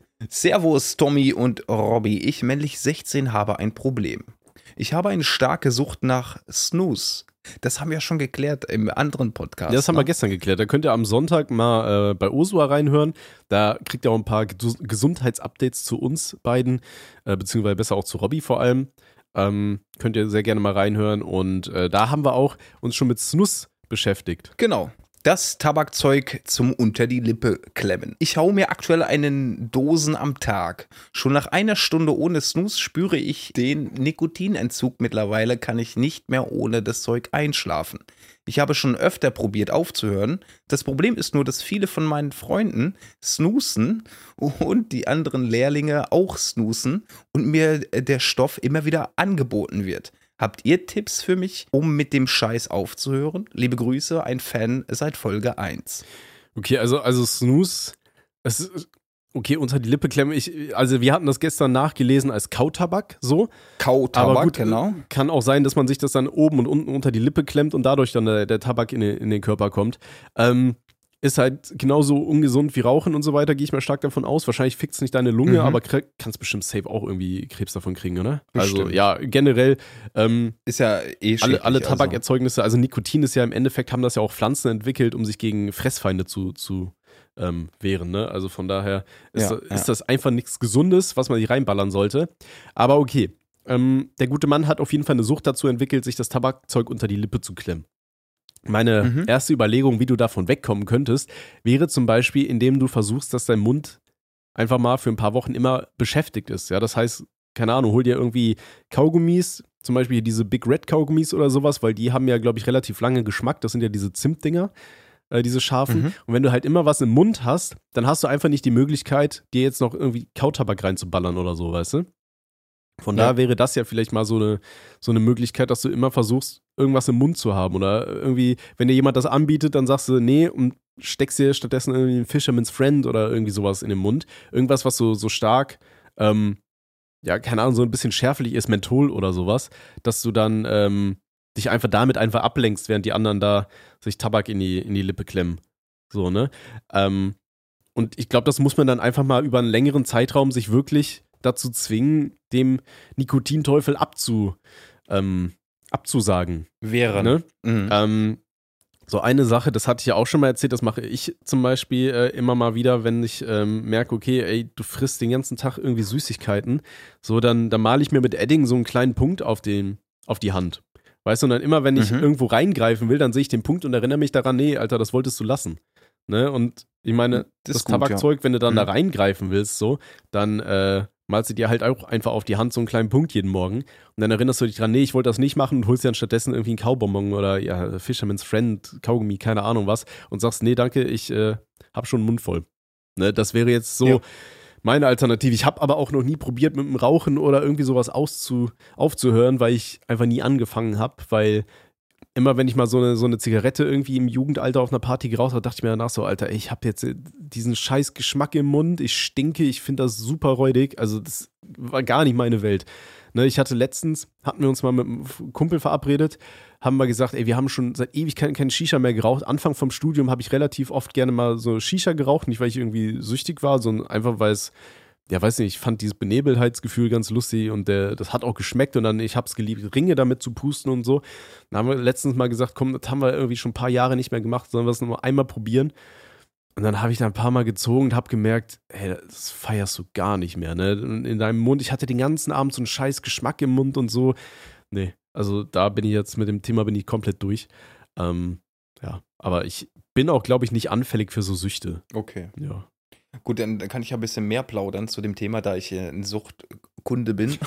[SPEAKER 3] Servus, Tommy und Robby. Ich, männlich sechzehn, habe ein Problem. Ich habe eine starke Sucht nach Snooze. Das haben wir schon geklärt im anderen Podcast.
[SPEAKER 1] Ja, das haben wir
[SPEAKER 3] ne?
[SPEAKER 1] gestern geklärt. Da könnt ihr am Sonntag mal äh, bei Osua reinhören. Da kriegt ihr auch ein paar Ges- Gesundheitsupdates zu uns beiden, äh, beziehungsweise besser auch zu Robby vor allem. Ähm, könnt ihr sehr gerne mal reinhören. Und äh, da haben wir auch uns schon mit Snus beschäftigt.
[SPEAKER 3] Genau. Das Tabakzeug zum unter die Lippe klemmen. Ich hau mir aktuell einen Dosen am Tag. Schon nach einer Stunde ohne Snooze spüre ich den Nikotinentzug. Mittlerweile kann ich nicht mehr ohne das Zeug einschlafen. Ich habe schon öfter probiert aufzuhören. Das Problem ist nur, dass viele von meinen Freunden snoosen und die anderen Lehrlinge auch snoosen und mir der Stoff immer wieder angeboten wird. Habt ihr Tipps für mich, um mit dem Scheiß aufzuhören? Liebe Grüße, ein Fan seit Folge eins.
[SPEAKER 1] Okay, also, also Snus, es ist, okay, unter die Lippe klemmen. Ich, also wir hatten das gestern nachgelesen als Kautabak, so.
[SPEAKER 3] Kautabak,
[SPEAKER 1] Aber gut,
[SPEAKER 3] genau.
[SPEAKER 1] Kann auch sein, dass man sich das dann oben und unten unter die Lippe klemmt und dadurch dann der, der Tabak in den, in den Körper kommt. Ähm, ist halt genauso ungesund wie Rauchen und so weiter, gehe ich mal stark davon aus. Wahrscheinlich fickt es nicht deine Lunge,
[SPEAKER 3] Mhm.
[SPEAKER 1] aber krie- kannst bestimmt safe auch irgendwie Krebs davon kriegen, oder? Also
[SPEAKER 3] Bestimmt.
[SPEAKER 1] ja, generell ähm,
[SPEAKER 3] Ist ja eh schädlich.
[SPEAKER 1] alle, alle
[SPEAKER 3] also.
[SPEAKER 1] Tabakerzeugnisse, also Nikotin ist ja im Endeffekt, haben das ja auch Pflanzen entwickelt, um sich gegen Fressfeinde zu, zu ähm, wehren, ne? Also von daher ist,
[SPEAKER 3] Ja,
[SPEAKER 1] ist
[SPEAKER 3] ja.
[SPEAKER 1] das einfach nichts Gesundes, was man sich reinballern sollte. Aber okay, ähm, der gute Mann hat auf jeden Fall eine Sucht dazu entwickelt, sich das Tabakzeug unter die Lippe zu klemmen. Meine
[SPEAKER 3] Mhm.
[SPEAKER 1] erste Überlegung, wie du davon wegkommen könntest, wäre zum Beispiel, indem du versuchst, dass dein Mund einfach mal für ein paar Wochen immer beschäftigt ist. Ja, das heißt, keine Ahnung, hol dir irgendwie Kaugummis, zum Beispiel diese Big Red Kaugummis oder sowas, weil die haben ja, glaube ich, relativ lange Geschmack. Das sind ja diese Zimtdinger, äh, diese scharfen.
[SPEAKER 3] Mhm.
[SPEAKER 1] Und wenn du halt immer was im Mund hast, dann hast du einfach nicht die Möglichkeit, dir jetzt noch irgendwie Kautabak reinzuballern oder so, weißt du? Von
[SPEAKER 3] Ja.
[SPEAKER 1] daher wäre das ja vielleicht mal so eine, so eine Möglichkeit, dass du immer versuchst, irgendwas im Mund zu haben. Oder irgendwie, wenn dir jemand das anbietet, dann sagst du, nee, und steckst dir stattdessen irgendwie einen Fisherman's Friend oder irgendwie sowas in den Mund. Irgendwas, was so, so stark, ähm, ja, keine Ahnung, so ein bisschen schärflich ist, Menthol oder sowas, dass du dann ähm, dich einfach damit einfach ablenkst, während die anderen da sich Tabak in die, in die Lippe klemmen. So, ne? Ähm, und ich glaube, das muss man dann einfach mal über einen längeren Zeitraum sich wirklich dazu zwingen, dem Nikotinteufel abzu, ähm, abzusagen.
[SPEAKER 3] Wäre.
[SPEAKER 1] Ne?
[SPEAKER 3] Mhm.
[SPEAKER 1] Ähm, So eine Sache, das hatte ich ja auch schon mal erzählt, das mache ich zum Beispiel äh, immer mal wieder, wenn ich ähm, merke, okay, ey, du frisst den ganzen Tag irgendwie Süßigkeiten, so, dann, dann male ich mir mit Edding so einen kleinen Punkt auf, den, auf die Hand. Weißt du, und dann immer, wenn ich mhm. irgendwo reingreifen will, dann sehe ich den Punkt und erinnere mich daran, nee, Alter, das wolltest du lassen. Ne? Und ich meine, das, das gut, Tabakzeug, ja. wenn du dann mhm. da reingreifen willst, so, dann äh, malst du dir halt auch einfach auf die Hand so einen kleinen Punkt jeden Morgen und dann erinnerst du dich dran, nee, ich wollte das nicht machen und holst dir dann stattdessen irgendwie einen Kaubonbon oder ja, Fisherman's Friend, Kaugummi, keine Ahnung was und sagst, nee, danke, ich äh, hab schon einen Mund voll. Ne, das wäre jetzt so ja. meine Alternative. Ich habe aber auch noch nie probiert, mit dem Rauchen oder irgendwie sowas auszu, aufzuhören, weil ich einfach nie angefangen habe, weil immer wenn ich mal so eine, so eine Zigarette irgendwie im Jugendalter auf einer Party geraucht habe, dachte ich mir danach so, Alter, ey, ich habe jetzt diesen scheiß Geschmack im Mund, ich stinke, ich finde das super räudig, also das war gar nicht meine Welt. Ne, ich hatte letztens, hatten wir uns mal mit einem Kumpel verabredet, haben wir gesagt, ey, wir haben schon seit Ewigkeiten keine Shisha mehr geraucht. Anfang vom Studium habe ich relativ oft gerne mal so Shisha geraucht, nicht weil ich irgendwie süchtig war, sondern einfach weil es, ja, weiß nicht, ich fand dieses Benebeltheitsgefühl ganz lustig und der, das hat auch geschmeckt und dann, ich hab's geliebt, Ringe damit zu pusten und so. Dann haben wir letztens mal gesagt, komm, das haben wir irgendwie schon ein paar Jahre nicht mehr gemacht, sollen wir es nur einmal probieren. Und dann habe ich da ein paar Mal gezogen und habe gemerkt, hey, das feierst du gar nicht mehr, ne? In deinem Mund, ich hatte den ganzen Abend so einen scheiß Geschmack im Mund und so. Nee, also da bin ich jetzt mit dem Thema bin ich komplett durch. Ähm, ja, aber ich bin auch, glaube ich, nicht anfällig für so Süchte.
[SPEAKER 3] Okay.
[SPEAKER 1] Ja.
[SPEAKER 3] Gut, dann kann ich ja ein bisschen mehr plaudern zu dem Thema, da ich ein Suchtkunde bin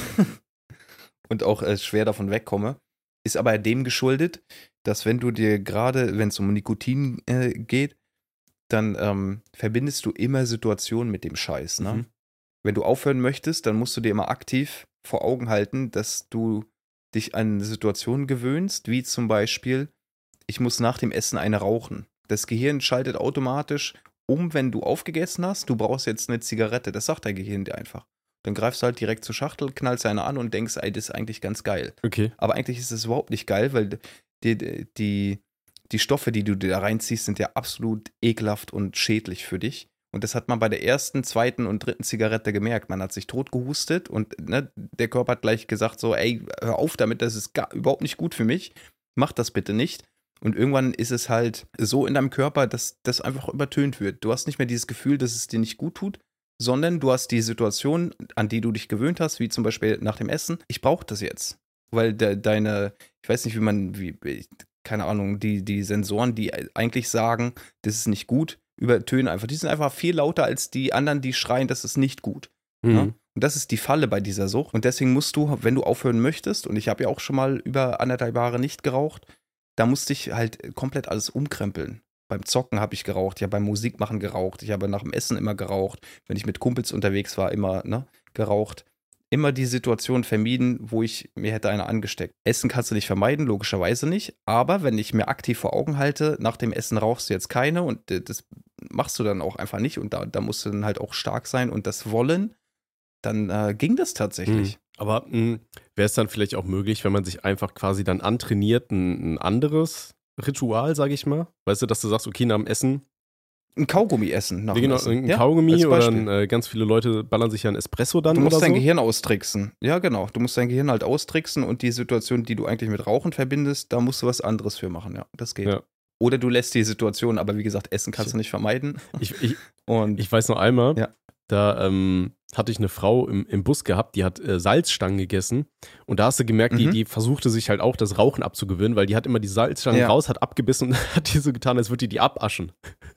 [SPEAKER 3] und auch äh, schwer davon wegkomme. Ist aber dem geschuldet, dass wenn du dir gerade, wenn es um Nikotin äh, geht, dann ähm, verbindest du immer Situationen mit dem Scheiß. Ne? Mhm. Wenn du aufhören möchtest, dann musst du dir immer aktiv vor Augen halten, dass du dich an Situationen gewöhnst, wie zum Beispiel, ich muss nach dem Essen eine rauchen. Das Gehirn schaltet automatisch um, wenn du aufgegessen hast, du brauchst jetzt eine Zigarette. Das sagt dein Gehirn dir einfach. Dann greifst du halt direkt zur Schachtel, knallst eine an und denkst, ey, das ist eigentlich ganz geil.
[SPEAKER 1] Okay.
[SPEAKER 3] Aber eigentlich ist es überhaupt nicht geil, weil die, die, die Stoffe, die du dir da reinziehst, sind ja absolut ekelhaft und schädlich für dich. Und das hat man bei der ersten, zweiten und dritten Zigarette gemerkt. Man hat sich totgehustet und ne, der Körper hat gleich gesagt so, ey, hör auf damit, das ist gar, überhaupt nicht gut für mich. Mach das bitte nicht. Und irgendwann ist es halt so in deinem Körper, dass das einfach übertönt wird. Du hast nicht mehr dieses Gefühl, dass es dir nicht gut tut, sondern du hast die Situation, an die du dich gewöhnt hast, wie zum Beispiel nach dem Essen. Ich brauche das jetzt. Weil de, deine, ich weiß nicht, wie man, wie, keine Ahnung, die, die Sensoren, die eigentlich sagen, das ist nicht gut, übertönen einfach. Die sind einfach viel lauter als die anderen, die schreien, das ist nicht gut. Mhm. Ja? Und das ist die Falle bei dieser Sucht. Und deswegen musst du, wenn du aufhören möchtest, und ich habe ja auch schon mal über anderthalb Jahre nicht geraucht, da musste ich halt komplett alles umkrempeln. Beim Zocken habe ich geraucht, ich habe beim Musikmachen geraucht, ich habe nach dem Essen immer geraucht, wenn ich mit Kumpels unterwegs war, immer ne, geraucht. Immer die Situation vermieden, wo ich mir hätte eine angesteckt. Essen kannst du nicht vermeiden, logischerweise nicht. Aber wenn ich mir aktiv vor Augen halte, nach dem Essen rauchst du jetzt keine und das machst du dann auch einfach nicht und da, da musst du dann halt auch stark sein und das wollen, dann äh, ging das tatsächlich.
[SPEAKER 1] Mhm. Aber wäre es dann vielleicht auch möglich, wenn man sich einfach quasi dann antrainiert, ein, ein anderes Ritual, sage ich mal? Weißt du, dass du sagst, okay, nach dem Essen
[SPEAKER 3] ein Kaugummi essen. Nach
[SPEAKER 1] ja, genau,
[SPEAKER 3] Essen.
[SPEAKER 1] ein
[SPEAKER 3] ja,
[SPEAKER 1] Kaugummi oder ein, äh, ganz viele Leute ballern sich ja ein Espresso dann
[SPEAKER 3] Du musst
[SPEAKER 1] oder
[SPEAKER 3] dein
[SPEAKER 1] so.
[SPEAKER 3] Gehirn austricksen. Ja, genau. Du musst dein Gehirn halt austricksen und die Situation, die du eigentlich mit Rauchen verbindest, da musst du was anderes für machen. Ja, das geht. Ja. Oder du lässt die Situation, aber wie gesagt, Essen kannst du nicht vermeiden.
[SPEAKER 1] Ich, ich, und ich weiß noch einmal,
[SPEAKER 3] ja.
[SPEAKER 1] da ähm, hatte ich eine Frau im, im Bus gehabt, die hat äh, Salzstangen gegessen und da hast du gemerkt, mhm. die, die versuchte sich halt auch das Rauchen abzugewöhnen, weil die hat immer die Salzstangen ja. raus, hat abgebissen und hat die so getan, als würde die die abaschen.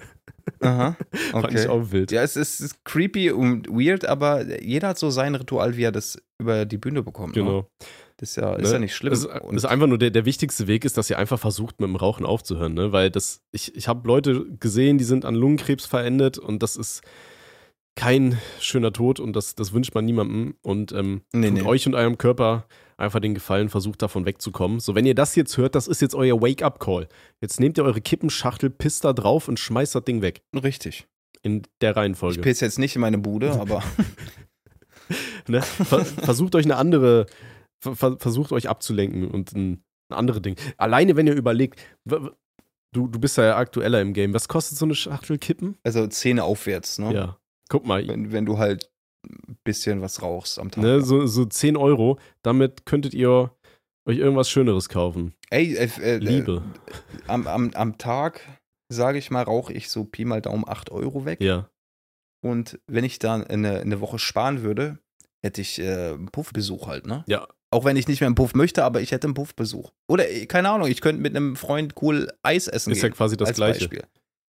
[SPEAKER 3] Aha, okay.
[SPEAKER 1] Fand ich auch wild.
[SPEAKER 3] Ja, es ist, es ist creepy und weird, aber jeder hat so sein Ritual, wie er das über die Bühne bekommt.
[SPEAKER 1] Genau.
[SPEAKER 3] Ne? Das ist ja, ist ne? ja nicht schlimm.
[SPEAKER 1] Das ist, ist einfach nur der, der wichtigste Weg ist, dass ihr einfach versucht, mit dem Rauchen aufzuhören, ne? Weil das, ich, ich habe Leute gesehen, die sind an Lungenkrebs verendet und das ist kein schöner Tod und das, das wünscht man niemandem und ähm,
[SPEAKER 3] nee,
[SPEAKER 1] tut
[SPEAKER 3] nee.
[SPEAKER 1] euch und eurem Körper einfach den Gefallen, versucht davon wegzukommen. So, wenn ihr das jetzt hört, das ist jetzt euer Wake-up-Call. Jetzt nehmt ihr eure Kippenschachtel, pisst da drauf und schmeißt das Ding weg.
[SPEAKER 3] Richtig.
[SPEAKER 1] In der Reihenfolge.
[SPEAKER 3] Ich piss jetzt nicht in meine Bude, aber
[SPEAKER 1] ne? Versucht euch eine andere, versucht euch abzulenken und ein, ein andere Ding. Alleine, wenn ihr überlegt, du, du bist ja aktueller im Game, was kostet so eine Schachtel Kippen?
[SPEAKER 3] Also Zähne aufwärts, ne?
[SPEAKER 1] Ja. Guck mal.
[SPEAKER 3] Wenn, wenn du halt ein bisschen was rauchst am Tag.
[SPEAKER 1] Ne, so, so zehn Euro, damit könntet ihr Euch irgendwas Schöneres kaufen.
[SPEAKER 3] Ey, äh, äh,
[SPEAKER 1] Liebe.
[SPEAKER 3] Äh, am, am, am Tag, sage ich mal, rauche ich so Pi mal Daumen acht Euro weg.
[SPEAKER 1] Ja.
[SPEAKER 3] Und wenn ich dann eine, eine Woche sparen würde, hätte ich äh, einen Puffbesuch halt, ne?
[SPEAKER 1] Ja.
[SPEAKER 3] Auch wenn ich nicht mehr einen Puff möchte, aber ich hätte einen Puffbesuch. Oder, keine Ahnung, ich könnte mit einem Freund cool Eis essen
[SPEAKER 1] Ist
[SPEAKER 3] gehen.
[SPEAKER 1] ja quasi das
[SPEAKER 3] als
[SPEAKER 1] Gleiche.
[SPEAKER 3] Beispiel.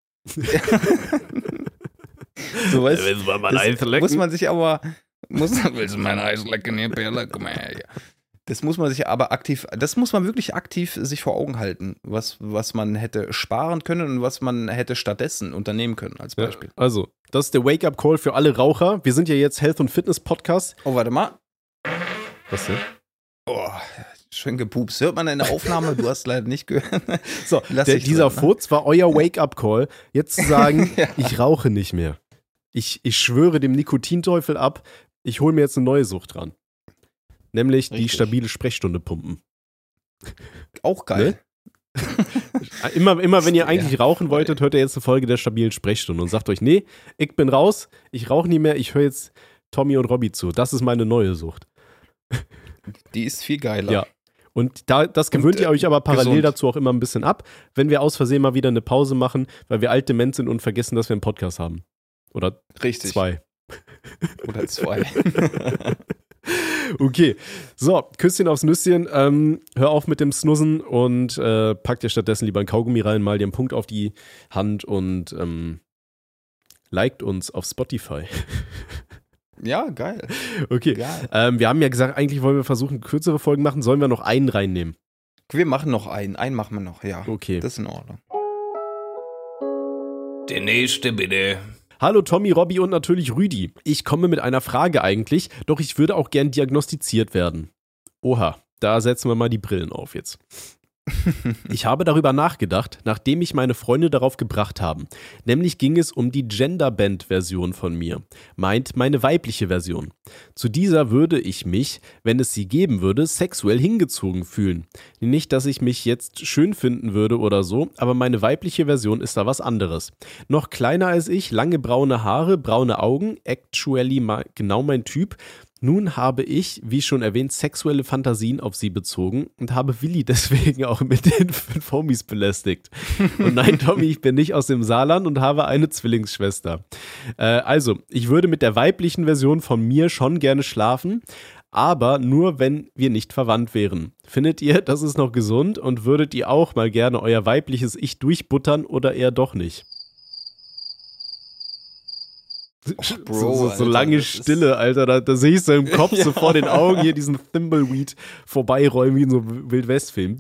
[SPEAKER 3] So, weißt,
[SPEAKER 2] Willst du mal mein Eis
[SPEAKER 3] das
[SPEAKER 2] lecken?
[SPEAKER 3] muss man sich aber, muss,
[SPEAKER 2] Willst du mein Eis lecken, hier, Perle? Komm her. hier.
[SPEAKER 3] das muss man sich aber aktiv, das muss man wirklich aktiv sich vor Augen halten, was, was man hätte sparen können und was man hätte stattdessen unternehmen können, als Beispiel.
[SPEAKER 1] Ja, also, das ist der Wake-up-Call für alle Raucher. Wir sind ja jetzt Health- und Fitness-Podcast.
[SPEAKER 3] Oh, warte mal.
[SPEAKER 1] Was denn?
[SPEAKER 3] Oh, schön gepupst. Hört man in der Aufnahme? Du hast leider nicht gehört.
[SPEAKER 1] So,
[SPEAKER 3] Lass
[SPEAKER 1] der,
[SPEAKER 3] ich
[SPEAKER 1] dieser
[SPEAKER 3] drin, ne?
[SPEAKER 1] Furz war euer Wake-up-Call. Jetzt zu sagen,
[SPEAKER 3] Ja.
[SPEAKER 1] ich rauche nicht mehr. Ich, ich schwöre dem Nikotinteufel ab, ich hole mir jetzt eine neue Sucht dran. Nämlich die
[SPEAKER 3] Richtig.
[SPEAKER 1] stabile Sprechstunde pumpen.
[SPEAKER 3] Auch geil.
[SPEAKER 1] Immer, immer wenn ihr eigentlich
[SPEAKER 3] Ja,
[SPEAKER 1] rauchen wolltet, hört ihr jetzt eine Folge der stabilen Sprechstunde und sagt euch, nee, ich bin raus, ich rauche nie mehr, ich höre jetzt Tommy und Robby zu. Das ist meine neue Sucht.
[SPEAKER 3] Die ist viel geiler.
[SPEAKER 1] Ja. Und da, das gewöhnt
[SPEAKER 3] Und,
[SPEAKER 1] ihr euch aber parallel
[SPEAKER 3] gesund.
[SPEAKER 1] dazu auch immer ein bisschen ab, wenn wir aus Versehen mal wieder eine Pause machen, weil wir alt dement sind und vergessen, dass wir einen Podcast haben. Oder
[SPEAKER 3] Richtig.
[SPEAKER 1] zwei.
[SPEAKER 3] Oder zwei.
[SPEAKER 1] Okay, so, Küsschen aufs Nüsschen, ähm, hör auf mit dem Snussen und äh, pack dir stattdessen lieber ein Kaugummi rein, mal dir einen Punkt auf die Hand und ähm, liked uns auf Spotify.
[SPEAKER 3] Ja, geil.
[SPEAKER 1] Okay,
[SPEAKER 3] Geil.
[SPEAKER 1] ähm, wir haben ja gesagt, eigentlich wollen wir versuchen, kürzere Folgen machen, sollen wir noch einen reinnehmen?
[SPEAKER 3] Wir machen noch einen. Einen machen wir noch, ja.
[SPEAKER 1] Okay.
[SPEAKER 3] Das ist in Ordnung.
[SPEAKER 2] Der nächste, bitte.
[SPEAKER 1] Hallo Tommy, Robby und natürlich Rüdi. Ich komme mit einer Frage eigentlich, doch ich würde auch gern diagnostiziert werden. Oha, da setzen wir mal die Brillen auf jetzt. Ich habe darüber nachgedacht, nachdem mich meine Freunde darauf gebracht haben. Nämlich ging es um die Genderband-Version von mir. Meint meine weibliche Version. Zu dieser würde ich mich, wenn es sie geben würde, sexuell hingezogen fühlen. Nicht, dass ich mich jetzt schön finden würde oder so, aber meine weibliche Version ist da was anderes. Noch kleiner als ich, lange braune Haare, braune Augen, actually ma- genau mein Typ. Nun habe ich, wie schon erwähnt, sexuelle Fantasien auf sie bezogen und habe Willi deswegen auch mit den fünf Homies belästigt. Und nein, Tommy, ich bin nicht aus dem Saarland und habe eine Zwillingsschwester. Äh, also, ich würde mit der weiblichen Version von mir schon gerne schlafen, aber nur, wenn wir nicht verwandt wären. Findet ihr, das ist noch gesund und würdet ihr auch mal gerne euer weibliches Ich durchbuttern oder eher doch nicht?
[SPEAKER 3] Och, Bro,
[SPEAKER 1] so, so, so
[SPEAKER 3] Alter,
[SPEAKER 1] lange
[SPEAKER 3] das
[SPEAKER 1] Stille,
[SPEAKER 3] ist-
[SPEAKER 1] Alter, da, da sehe ich so im Kopf, so
[SPEAKER 3] Ja.
[SPEAKER 1] vor den Augen hier diesen Thimbleweed vorbeirollen wie in so einem Wildwest-Film.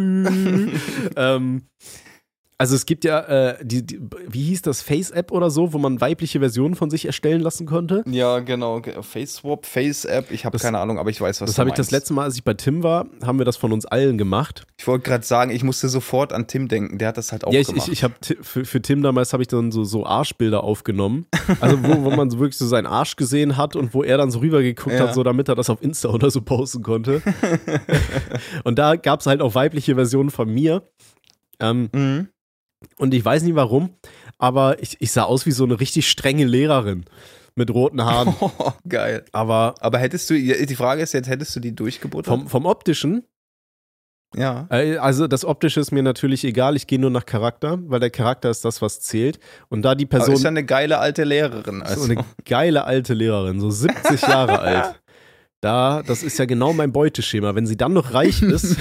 [SPEAKER 1] ähm, also es gibt ja, äh, die, die, wie hieß das, Face-App oder so, wo man weibliche Versionen von sich erstellen lassen konnte.
[SPEAKER 3] Ja, genau. Face-Swap, Face-App. Ich habe
[SPEAKER 1] Das-
[SPEAKER 3] keine Ahnung, aber ich weiß, was
[SPEAKER 1] Das
[SPEAKER 3] du
[SPEAKER 1] habe ich das
[SPEAKER 3] meinst.
[SPEAKER 1] letzte Mal, als ich bei Tim war, haben wir das von uns allen gemacht.
[SPEAKER 3] Ich wollte gerade sagen, ich musste sofort an Tim denken. Der hat das halt auch
[SPEAKER 1] ja, ich,
[SPEAKER 3] gemacht.
[SPEAKER 1] ich, ich habe für, für Tim damals habe ich dann so, so Arschbilder aufgenommen. Also wo, wo man so wirklich so seinen Arsch gesehen hat und wo er dann so rübergeguckt
[SPEAKER 3] Ja.
[SPEAKER 1] hat, so damit er das auf Insta oder so posten konnte. Und da gab es halt auch weibliche Versionen von mir. Ähm,
[SPEAKER 3] Mhm.
[SPEAKER 1] und ich weiß nicht warum, aber ich, ich sah aus wie so eine richtig strenge Lehrerin mit roten Haaren.
[SPEAKER 3] Oh, geil.
[SPEAKER 1] Aber
[SPEAKER 3] Aber hättest du, die Frage ist jetzt, hättest du die durchgebuttert?
[SPEAKER 1] vom, vom Optischen,
[SPEAKER 3] ja.
[SPEAKER 1] äh, also das Optische ist mir natürlich egal, ich gehe nur nach Charakter, weil der Charakter ist das, was zählt. Und da die
[SPEAKER 3] Aber
[SPEAKER 1] Person
[SPEAKER 3] ist ja eine geile alte Lehrerin. Also.
[SPEAKER 1] so eine geile alte Lehrerin, so siebzig Jahre alt. Da, das ist ja genau mein Beuteschema. Wenn sie dann noch reich ist.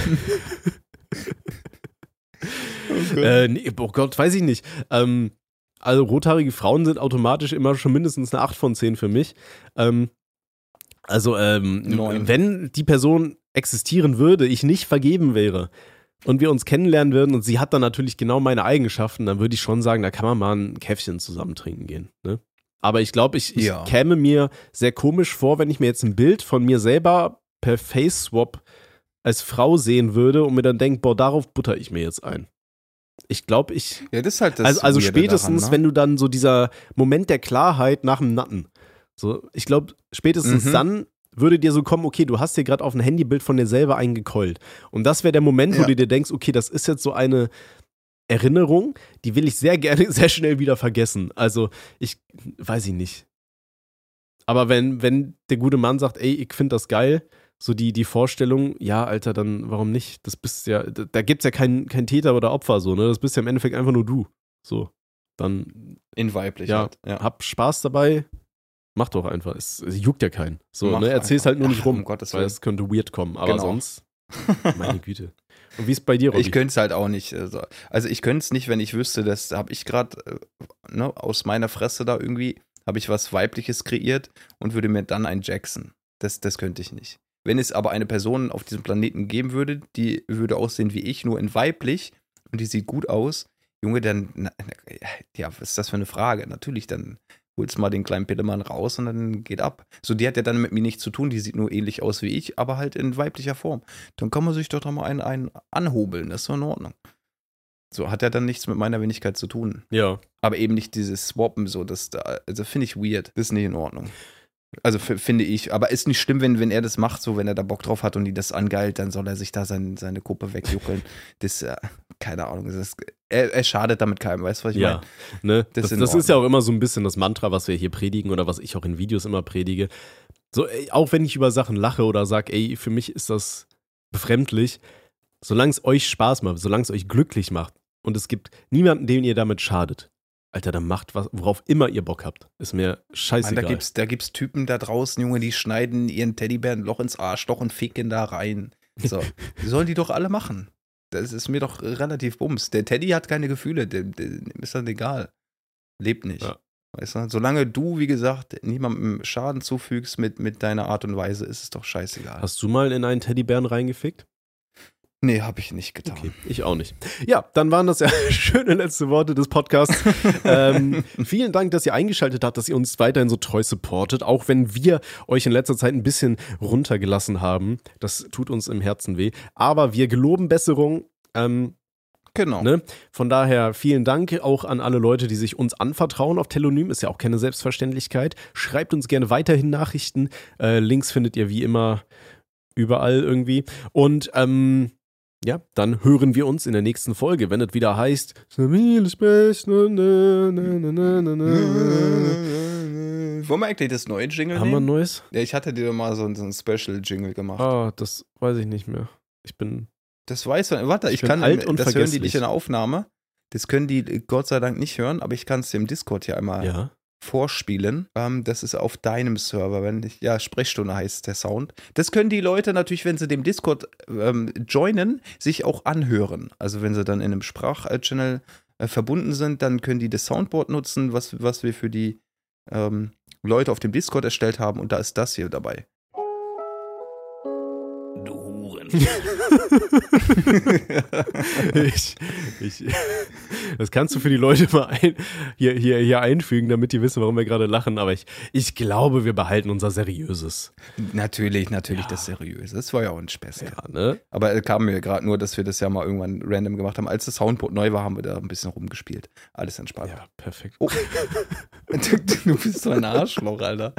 [SPEAKER 1] äh, nee, oh Gott, weiß ich nicht. Ähm, also rothaarige Frauen sind automatisch immer schon mindestens eine acht von zehn für mich. Ähm, also, ähm,
[SPEAKER 3] Neun.
[SPEAKER 1] wenn die Person existieren würde, ich nicht vergeben wäre und wir uns kennenlernen würden und sie hat dann natürlich genau meine Eigenschaften, dann würde ich schon sagen, da kann man mal ein Käffchen zusammen trinken gehen. Ne? Aber ich glaube, ich, ich
[SPEAKER 3] Ja.
[SPEAKER 1] käme mir sehr komisch vor, wenn ich mir jetzt ein Bild von mir selber per Face-Swap als Frau sehen würde und mir dann denke, boah, darauf butter ich mir jetzt ein. Ich glaube, ich.
[SPEAKER 3] Ja, das ist halt das
[SPEAKER 1] also also
[SPEAKER 3] Weirde
[SPEAKER 1] spätestens,
[SPEAKER 3] daran, ne?
[SPEAKER 1] wenn du dann so dieser Moment der Klarheit nach dem Natten. So, ich glaube, spätestens
[SPEAKER 3] Mhm.
[SPEAKER 1] dann würde dir so kommen, okay, du hast dir gerade auf ein Handybild von dir selber eingekeult. Und das wäre der Moment, wo
[SPEAKER 3] Ja.
[SPEAKER 1] du dir denkst, okay, das ist jetzt so eine Erinnerung, die will ich sehr gerne, sehr schnell wieder vergessen. Also, ich weiß ich nicht. Aber wenn, wenn der gute Mann sagt, ey, ich finde das geil, so die, die Vorstellung, ja, Alter, dann warum nicht? Das bist ja, da, da gibt's ja keinen kein Täter oder Opfer, so, ne? Das bist ja im Endeffekt einfach nur du. So. Dann.
[SPEAKER 3] In weiblich
[SPEAKER 1] ja,
[SPEAKER 3] halt. Ja.
[SPEAKER 1] Hab Spaß dabei, mach doch einfach. Es, es juckt ja keinen. So,
[SPEAKER 3] Mach
[SPEAKER 1] ne? Erzähl's halt nur nicht
[SPEAKER 3] Ach,
[SPEAKER 1] rum,
[SPEAKER 3] um Gottes
[SPEAKER 1] weil
[SPEAKER 3] Willen.
[SPEAKER 1] es könnte weird kommen. Aber
[SPEAKER 3] Genau.
[SPEAKER 1] sonst, meine Güte. Und wie ist bei dir, Robby?
[SPEAKER 3] Ich könnte es halt auch nicht. Also, also ich könnte es nicht, wenn ich wüsste, dass habe ich gerade äh, ne, aus meiner Fresse da irgendwie, habe ich was Weibliches kreiert und würde mir dann einen Jackson. Das, das könnte ich nicht. Wenn es aber eine Person auf diesem Planeten geben würde, die würde aussehen wie ich, nur in weiblich und die sieht gut aus, Junge, dann, na, ja, was ist das für eine Frage? Natürlich, dann holst mal den kleinen Pillemann raus und dann geht ab. So, die hat ja dann mit mir nichts zu tun, die sieht nur ähnlich aus wie ich, aber halt in weiblicher Form. Dann kann man sich doch da mal einen, einen anhobeln, das ist doch in Ordnung. So, hat ja dann nichts mit meiner Wenigkeit zu tun.
[SPEAKER 1] Ja.
[SPEAKER 3] Aber eben nicht dieses Swappen, so, das da, also finde ich weird. Das ist nicht in Ordnung. Also f- finde ich, aber ist nicht schlimm, wenn, wenn er das macht, so wenn er da Bock drauf hat und die das angeilt, dann soll er sich da sein, seine Kuppe wegjuckeln. Das, äh, keine Ahnung, das ist, er, er schadet damit keinem, weißt du, was ich
[SPEAKER 1] Ja,
[SPEAKER 3] meine?
[SPEAKER 1] ne? Das, das, das ist ja auch immer so ein bisschen das Mantra, was wir hier predigen oder was ich auch in Videos immer predige. So, ey, auch wenn ich über Sachen lache oder sage, ey, für mich ist das befremdlich, solange es euch Spaß macht, solange es euch glücklich macht und es gibt niemanden, dem ihr damit schadet, Alter, dann macht was, worauf immer ihr Bock habt. Ist mir scheißegal.
[SPEAKER 3] Mann, da gibt's, da gibt's Typen da draußen, Junge, die schneiden ihren Teddybär ein Loch ins Arschloch und ficken da rein. So, sollen die doch alle machen. Das ist mir doch relativ bums. Der Teddy hat keine Gefühle, dem, dem ist dann egal. Lebt nicht.
[SPEAKER 1] Ja.
[SPEAKER 3] Weißt du? Solange du, wie gesagt, niemandem Schaden zufügst mit, mit deiner Art und Weise, ist es doch scheißegal.
[SPEAKER 1] Hast du mal in einen Teddybären reingefickt?
[SPEAKER 3] Nee, hab ich nicht getan.
[SPEAKER 1] Okay, ich auch nicht. Ja, dann waren das ja schöne letzte Worte des Podcasts. ähm, vielen Dank, dass ihr eingeschaltet habt, dass ihr uns weiterhin so treu supportet, auch wenn wir euch in letzter Zeit ein bisschen runtergelassen haben. Das tut uns im Herzen weh. Aber wir geloben Besserung. Ähm,
[SPEAKER 3] Genau.
[SPEAKER 1] Ne? Von daher vielen Dank auch an alle Leute, die sich uns anvertrauen auf Telonym. Ist ja auch keine Selbstverständlichkeit. Schreibt uns gerne weiterhin Nachrichten. Äh, Links findet ihr wie immer überall irgendwie. Und ähm, ja, dann hören wir uns in der nächsten Folge, wenn es wieder heißt
[SPEAKER 3] Wollen wir eigentlich das neue Jingle
[SPEAKER 1] Haben wir ein
[SPEAKER 3] nehmen?
[SPEAKER 1] neues?
[SPEAKER 3] Ja, ich hatte dir mal so ein, so ein Special-Jingle gemacht.
[SPEAKER 1] Ah, das weiß ich nicht mehr. Ich bin
[SPEAKER 3] Das weiß man. Warte,
[SPEAKER 1] Ich
[SPEAKER 3] ich,
[SPEAKER 1] bin
[SPEAKER 3] kann,
[SPEAKER 1] alt und
[SPEAKER 3] das hören die
[SPEAKER 1] vergesslich.
[SPEAKER 3] nicht in der Aufnahme. Das können die Gott sei Dank nicht hören, aber ich kann es dir im Discord hier einmal
[SPEAKER 1] ja.
[SPEAKER 3] vorspielen. Ähm, das ist auf deinem Server, wenn ich, ja, Sprechstunde heißt der Sound. Das können die Leute natürlich, wenn sie dem Discord ähm, joinen, sich auch anhören. Also wenn sie dann in einem Sprachchannel äh, verbunden sind, dann können die das Soundboard nutzen, was, was wir für die ähm, Leute auf dem Discord erstellt haben, und da ist das hier dabei.
[SPEAKER 2] Du Huren.
[SPEAKER 1] ich, ich, das kannst du für die Leute mal ein, hier, hier, hier einfügen, damit die wissen, warum wir gerade lachen. Aber ich, ich glaube, wir behalten unser Seriöses.
[SPEAKER 3] Natürlich, natürlich
[SPEAKER 1] Ja.
[SPEAKER 3] das Seriöse. Das war ja auch ein Späßchen.
[SPEAKER 1] Ja, ne?
[SPEAKER 3] Aber es kam mir gerade nur, dass wir das ja mal irgendwann random gemacht haben. Als das Soundboard neu war, haben wir da ein bisschen rumgespielt. Alles entspannt.
[SPEAKER 1] Ja, perfekt.
[SPEAKER 3] Oh. Du, du bist so ein Arschloch, Alter.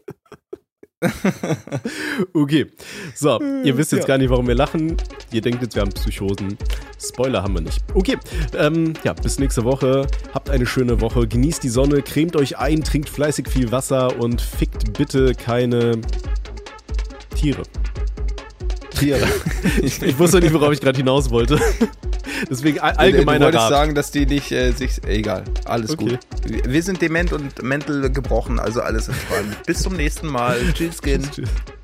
[SPEAKER 1] Okay, so, ihr wisst jetzt
[SPEAKER 3] Ja.
[SPEAKER 1] gar nicht, warum wir lachen. Ihr denkt jetzt, wir haben Psychosen. Spoiler haben wir nicht. Okay, ähm, ja, bis nächste Woche. Habt eine schöne Woche. Genießt die Sonne, cremt euch ein, trinkt fleißig viel Wasser und fickt bitte keine Tiere.
[SPEAKER 3] Tiere.
[SPEAKER 1] Ich, ich wusste nicht, worauf ich gerade hinaus wollte. Deswegen all- allgemeiner
[SPEAKER 3] Du wolltest
[SPEAKER 1] Rat.
[SPEAKER 3] sagen, dass die nicht äh, sich. Egal, alles
[SPEAKER 1] Okay.
[SPEAKER 3] gut. Wir wir sind dement und mental gebrochen, also alles entspannt. Bis zum nächsten Mal. Tschüss, Skin.
[SPEAKER 1] Tschüss.